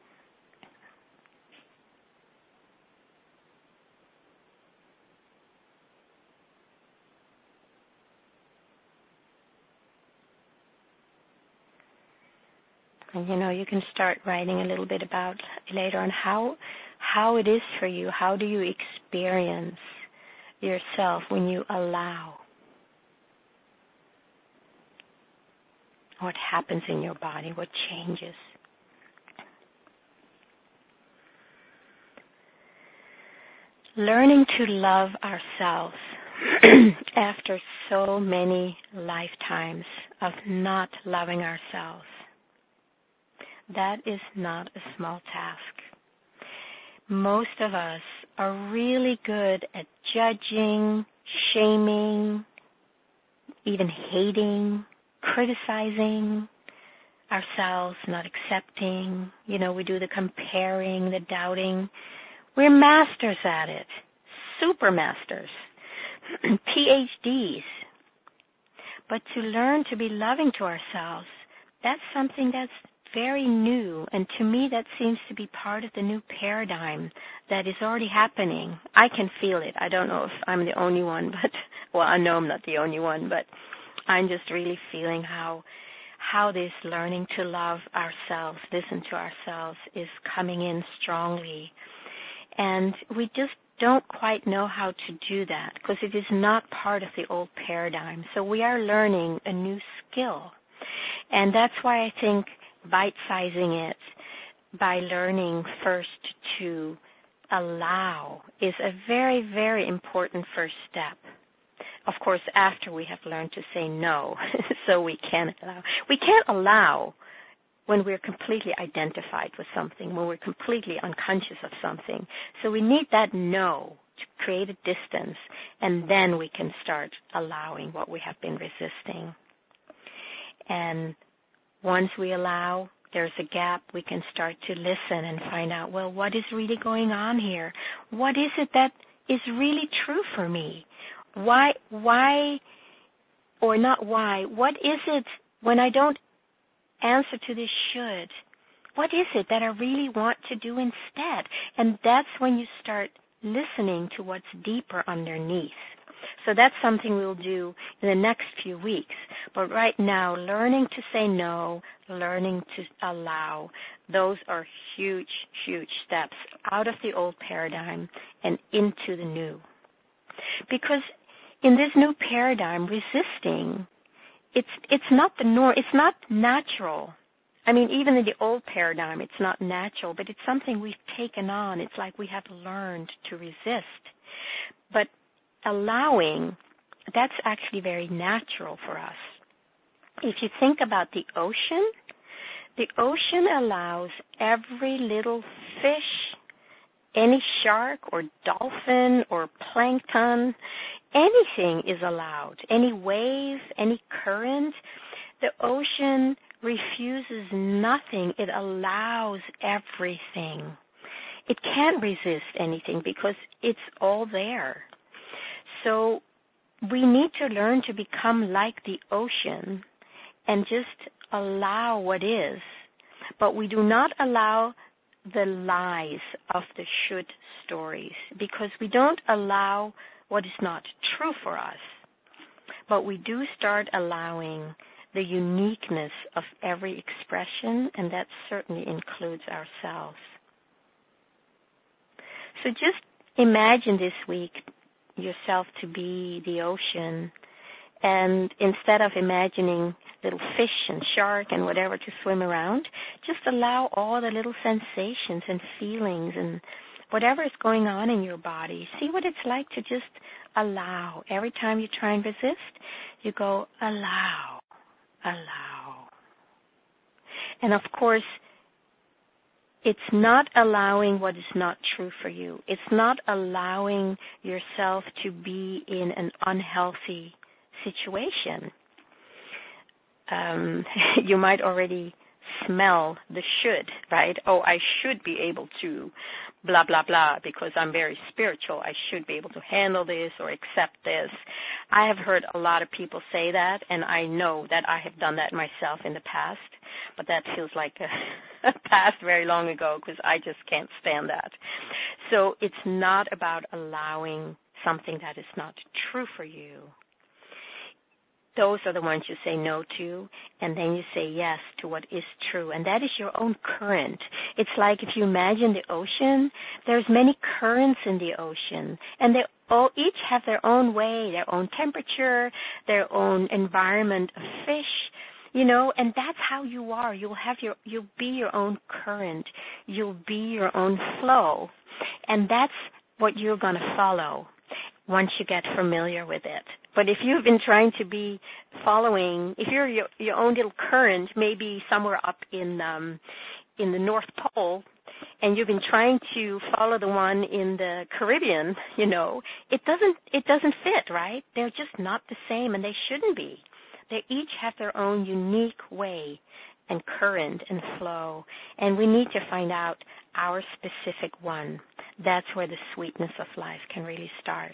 [SPEAKER 1] And you know, you can start writing a little bit about later on how how it is for you. How do you experience yourself when you allow? What happens in your body? What changes? Learning to love ourselves after so many lifetimes of not loving ourselves. That is not a small task. Most of us are really good at judging, shaming, even hating, criticizing ourselves, not accepting. You know, we do the comparing, the doubting. We're masters at it, super masters, P H Ds. But to learn to be loving to ourselves, that's something that's very new, and to me that seems to be part of the new paradigm that is already happening. I can feel it. I don't know if I'm the only one, but, well, I know I'm not the only one, but I'm just really feeling how how this learning to love ourselves, listen to ourselves, is coming in strongly. And we just don't quite know how to do that because it is not part of the old paradigm. So we are learning a new skill. And that's why I think bite-sizing it by learning first to allow is a very, very important first step. Of course, after we have learned to say no, so we can allow. We can't allow when we're completely identified with something, when we're completely unconscious of something. So we need that no to create a distance, and then we can start allowing what we have been resisting. And once we allow, there's a gap, we can start to listen and find out, well, what is really going on here? What is it that is really true for me? Why, why, or not why, what is it when I don't answer to this should? What is it that I really want to do instead? And that's when you start listening to what's deeper underneath. So that's something we'll do in the next few weeks. But right now, learning to say no, learning to allow, those are huge, huge steps out of the old paradigm and into the new. Because in this new paradigm, resisting, it's it's not the norm, it's not natural. I mean, even in the old paradigm, it's not natural, but it's something we've taken on. It's like we have learned to resist. But allowing, that's actually very natural for us. If you think about the ocean, the ocean allows every little fish, any shark or dolphin or plankton, anything is allowed. Any wave, any current, the ocean refuses nothing. It allows everything. It can't resist anything because it's all there. So we need to learn to become like the ocean and just allow what is. But we do not allow the lies of the should stories, because we don't allow what is not true for us. But we do start allowing the uniqueness of every expression, and that certainly includes ourselves. So just imagine this week yourself to be the ocean, and instead of imagining little fish and shark and whatever to swim around, just allow all the little sensations and feelings and whatever is going on in your body. See what it's like to just allow. Every time you try and resist, you go, allow, allow. And of course, it's not allowing what is not true for you. It's not allowing yourself to be in an unhealthy situation. Um, you might already smell the should, right? Oh, I should be able to blah, blah, blah, because I'm very spiritual. I should be able to handle this or accept this. I have heard a lot of people say that, and I know that I have done that myself in the past, but that feels like a, a past very long ago because I just can't stand that. So it's not about allowing something that is not true for you. Those are the ones you say no to, and then you say yes to what is true, and that is your own current. It's like if you imagine the ocean, there's many currents in the ocean, and they all each have their own way, their own temperature, their own environment of fish, you know, and that's how you are. You'll have your, you'll be your own current. You'll be your own flow, and that's what you're going to follow once you get familiar with it. But if you've been trying to be following, if you're your, your own little current, maybe somewhere up in um, in the North Pole, and you've been trying to follow the one in the Caribbean, you know, it doesn't it doesn't fit, right? They're just not the same, and they shouldn't be. They each have their own unique way and current and flow, and we need to find out our specific one. That's where the sweetness of life can really start.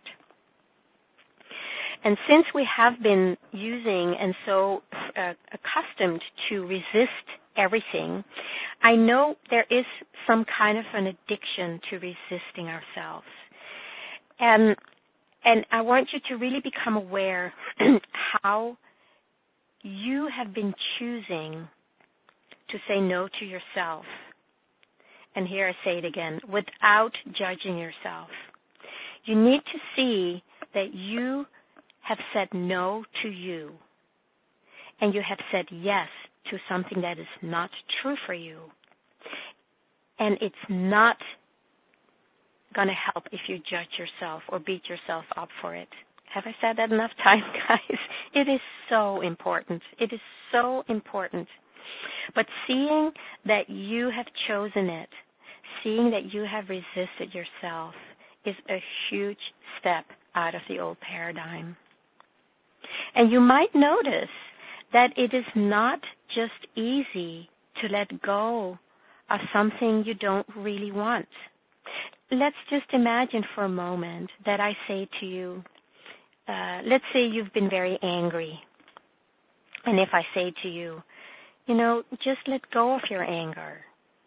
[SPEAKER 1] And since we have been using and so uh, accustomed to resist everything, I know there is some kind of an addiction to resisting ourselves. And and I want you to really become aware how you have been choosing to say no to yourself. And here I say it again, without judging yourself. You need to see that you have said no to you, and you have said yes to something that is not true for you. And it's not going to help if you judge yourself or beat yourself up for it. Have I said that enough times, guys? It is so important. It is so important. But seeing that you have chosen it, seeing that you have resisted yourself is a huge step out of the old paradigm. And you might notice that it is not just easy to let go of something you don't really want. Let's just imagine for a moment that I say to you, uh, let's say you've been very angry. And if I say to you, you know, just let go of your anger.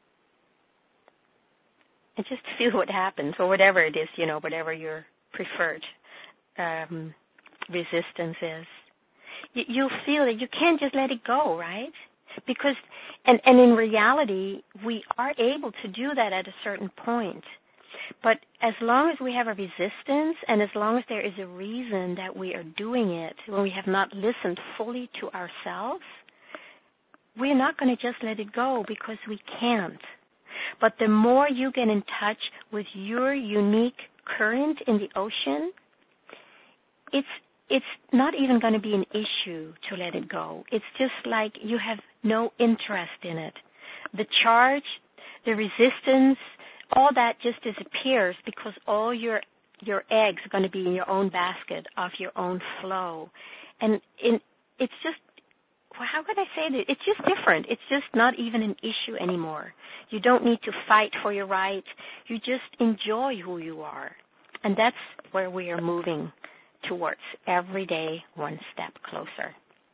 [SPEAKER 1] And just feel what happens, or whatever it is, you know, whatever your preferred um, resistance is. You, you'll feel that you can't just let it go, right? Because, and, and in reality, we are able to do that at a certain point. But as long as we have a resistance and as long as there is a reason that we are doing it, when we have not listened fully to ourselves, we're not going to just let it go because we can't. But the more you get in touch with your unique current in the ocean, it's it's not even going to be an issue to let it go. It's just like you have no interest in it. The charge, the resistance, all that just disappears because all your your eggs are going to be in your own basket of your own flow. And in, it's just, well, how can I say that? It's just different. It's just not even an issue anymore. You don't need to fight for your right. You just enjoy who you are. And that's where we are moving towards, every day one step closer.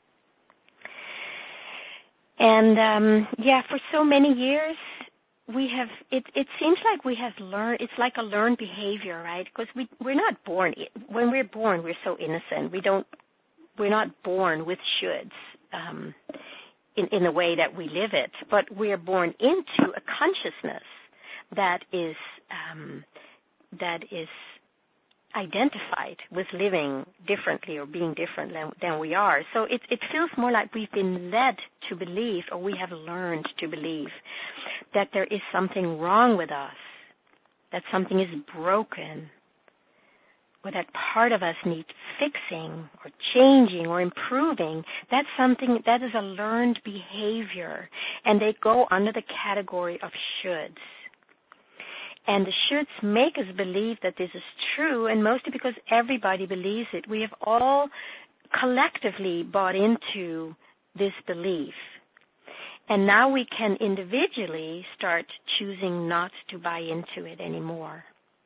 [SPEAKER 1] And, um, yeah, for so many years, we have, it, it seems like we have learned, it's like a learned behavior, right? Because we, we're not born, when we're born, we're so innocent. We don't, we're not born with shoulds. Um, in, in the way that we live it, but we are born into a consciousness that is um, that is identified with living differently or being different than, than we are. So it, it feels more like we've been led to believe, or we have learned to believe, that there is something wrong with us, that something is broken, or that part of us needs fixing or changing or improving. That's something that is a learned behavior, and they go under the category of shoulds. And the shoulds make us believe that this is true, and mostly because everybody believes it. We have all collectively bought into this belief. And now we can individually start choosing not to buy into it anymore.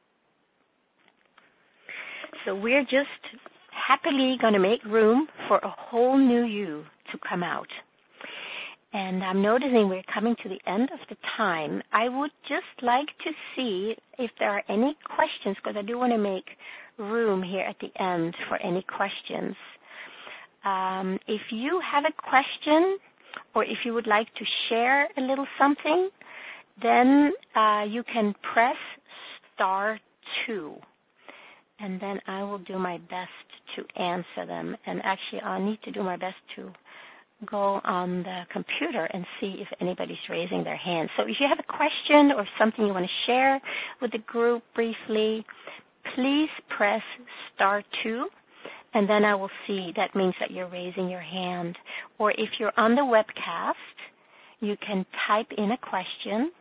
[SPEAKER 1] So we're just happily going to make room for a whole new you to come out. And I'm noticing we're coming to the end of the time. I would just like to see if there are any questions, because I do want to make room here at the end for any questions. Um, if you have a question, or if you would like to share a little something, then uh, you can press star two. And then I will do my best to answer them. And actually, I'll need to do my best to go on the computer and see if anybody's raising their hand. So if you have a question or something you want to share with the group briefly, please press star two, and then I will see. That means that you're raising your hand. Or if you're on the webcast, you can type in a question,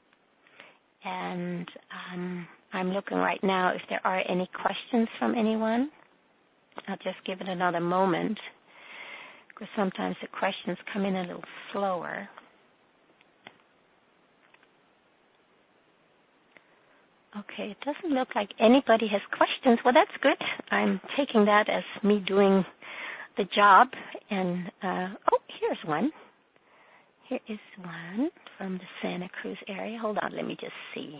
[SPEAKER 1] and um, I'm looking right now if there are any questions from anyone. I'll just give it another moment, because sometimes the questions come in a little slower. Okay, it doesn't look like anybody has questions. Well, that's good. I'm taking that as me doing the job. And, uh, oh, here's one. Here is one from the Santa Cruz area. Hold on, let me just see.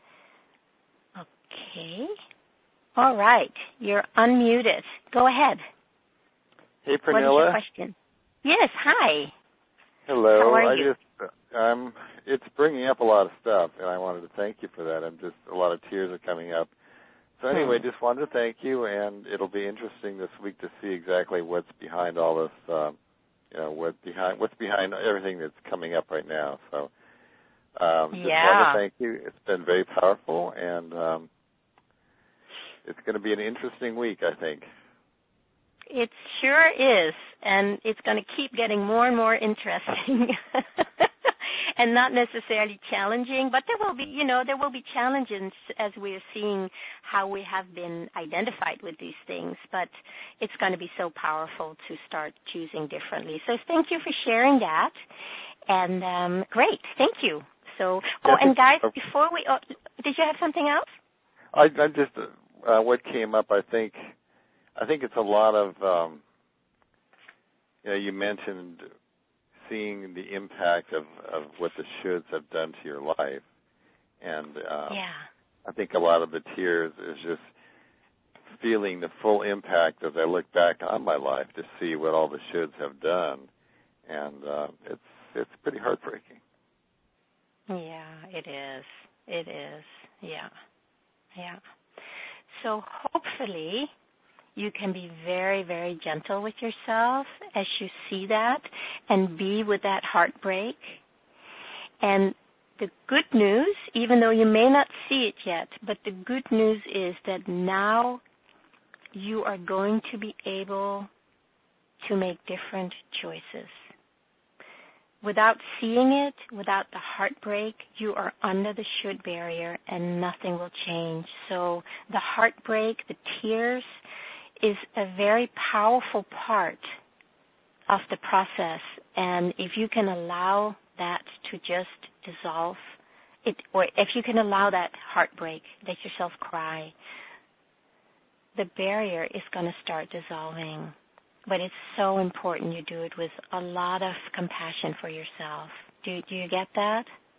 [SPEAKER 1] Okay. All right. You're unmuted. Go ahead.
[SPEAKER 2] Hey, Pernilla.
[SPEAKER 1] What is your question? Yes, hi.
[SPEAKER 2] Hello.
[SPEAKER 1] How are
[SPEAKER 2] I
[SPEAKER 1] you?
[SPEAKER 2] just, um, it's bringing up a lot of stuff, and I wanted to thank you for that. I'm just, a lot of tears are coming up. So anyway,
[SPEAKER 1] hmm.
[SPEAKER 2] just wanted to thank you, and it'll be interesting this week to see exactly what's behind all this, um, you know, what behind, what's behind everything that's coming up right now. So um, just
[SPEAKER 1] Yeah.
[SPEAKER 2] wanted to thank you. It's been very powerful, and um, it's going to be an interesting week, I think.
[SPEAKER 1] It sure is, and it's going to keep getting more and more interesting. And not necessarily challenging, but there will be, you know, there will be challenges as we're seeing how we have been identified with these things. But it's going to be so powerful to start choosing differently. So thank you for sharing that. And um, great, thank you. So, oh, and guys, before we, oh, did you have something else?
[SPEAKER 2] I, I just, uh, what came up, I think, I think it's a lot of, um, you know, you mentioned seeing the impact of, of what the shoulds have done to your life. And um,
[SPEAKER 1] yeah.
[SPEAKER 2] I think a lot of the tears is just feeling the full impact as I look back on my life to see what all the shoulds have done. And uh, it's it's pretty heartbreaking.
[SPEAKER 1] Yeah, it is. It is. Yeah. Yeah. So hopefully you can be very, very gentle with yourself as you see that and be with that heartbreak. And the good news, even though you may not see it yet, but the good news is that now you are going to be able to make different choices. Without seeing it, without the heartbreak, you are under the should barrier and nothing will change. So the heartbreak, the tears, is a very powerful part of the process. And if you can allow that to just dissolve, it, or if you can allow that heartbreak, let yourself cry, the barrier is going to start dissolving. But it's so important you do it with a lot of compassion for yourself. Do, do you get that?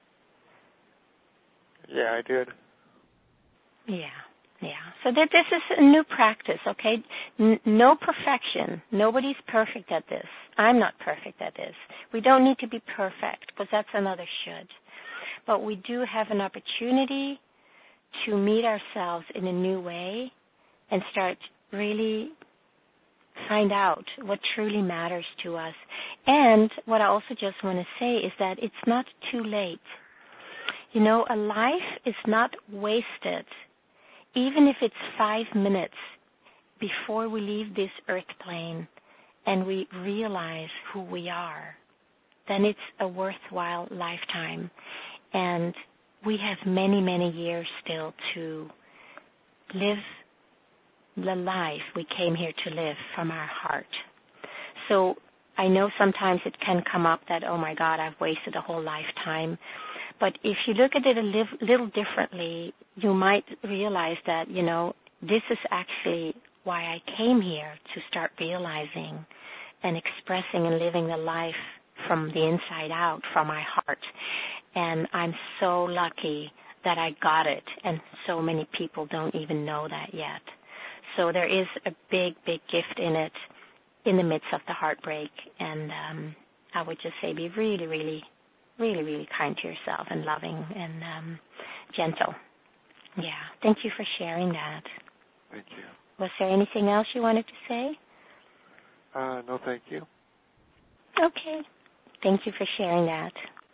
[SPEAKER 2] Yeah, I did.
[SPEAKER 1] Yeah, yeah. So that this is a new practice, okay? N- no perfection. Nobody's perfect at this. I'm not perfect at this. We don't need to be perfect because that's another should. But we do have an opportunity to meet ourselves in a new way and start really find out what truly matters to us. And what I also just want to say is that it's not too late. You know, a life is not wasted, even if it's five minutes before we leave this earth plane and we realize who we are. Then it's a worthwhile lifetime. And we have many, many years still to live the life we came here to live from our heart. So I know sometimes it can come up that, oh my God, I've wasted a whole lifetime. But if you look at it a li- little differently, you might realize that, you know, this is actually why I came here, to start realizing and expressing and living the life from the inside out, from my heart. And I'm so lucky that I got it, and so many people don't even know that yet. So there is a big, big gift in it in the midst of the heartbreak. And um, I would just say be really, really, really, really kind to yourself and loving and um, gentle. Yeah. Thank you for sharing that.
[SPEAKER 2] Thank you.
[SPEAKER 1] Was there anything else you wanted to say?
[SPEAKER 2] Uh, no, thank you.
[SPEAKER 1] Okay. Thank you for sharing that.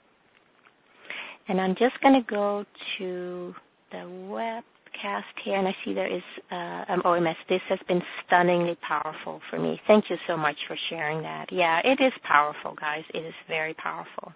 [SPEAKER 1] And I'm just going to go to the webcast here, and I see there is uh, um, O M S. This has been stunningly powerful for me. Thank you so much for sharing that. Yeah, it is powerful, guys. It is very powerful.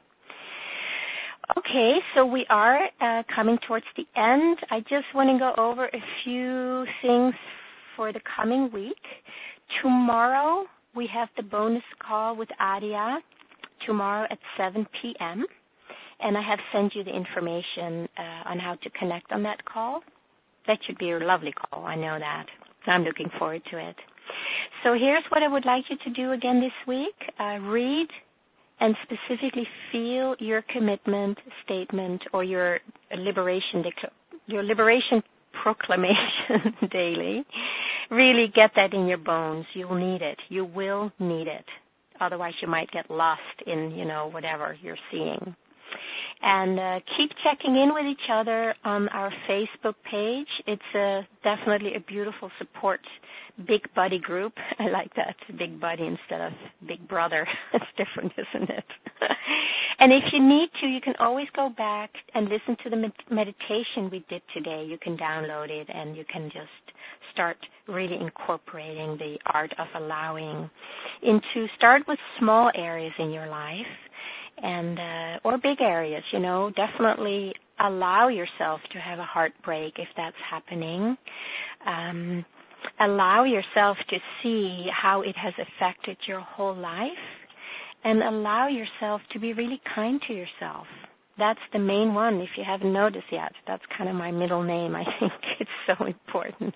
[SPEAKER 1] Okay, so we are uh, coming towards the end. I just want to go over a few things for the coming week. Tomorrow, we have the bonus call with Adia tomorrow at seven p.m., and I have sent you the information uh, on how to connect on that call. That should be a lovely call. I know that. I'm looking forward to it. So here's what I would like you to do again this week. Uh, read and specifically feel your commitment statement or your liberation your liberation proclamation daily. Really get that in your bones. You'll need it. You will need it. Otherwise, you might get lost in, you know, whatever you're seeing. And uh, keep checking in with each other on our Facebook page. It's uh, definitely a beautiful support big buddy group. I like that, big buddy instead of big brother. It's different, isn't it? And if you need to, you can always go back and listen to the med- meditation we did today. You can download it and you can just start really incorporating the art of allowing into, start with small areas in your life and uh, or big areas, you know. Definitely allow yourself to have a heartbreak if that's happening. Um, allow yourself to see how it has affected your whole life, and allow yourself to be really kind to yourself. That's the main one, if you haven't noticed yet. That's kind of my middle name. I think it's so important.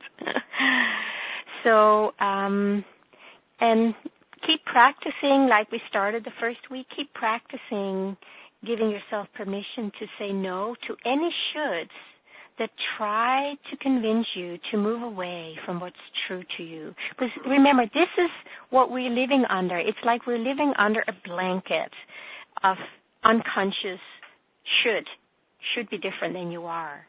[SPEAKER 1] so, um, and keep practicing like we started the first week. Keep practicing giving yourself permission to say no to any shoulds that try to convince you to move away from what's true to you. Because remember, this is what we're living under. It's like we're living under a blanket of unconscious should, should be different than you are.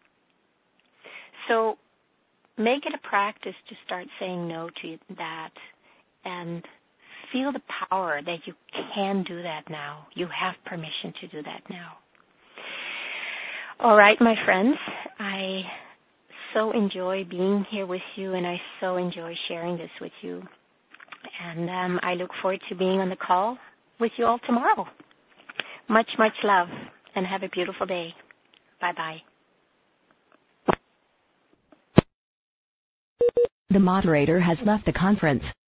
[SPEAKER 1] So make it a practice to start saying no to that and feel the power that you can do that now. You have permission to do that now. All right, my friends, I so enjoy being here with you, and I so enjoy sharing this with you. And um, I look forward to being on the call with you all tomorrow. Much, much love, and have a beautiful day. Bye-bye.
[SPEAKER 3] The moderator has left the conference.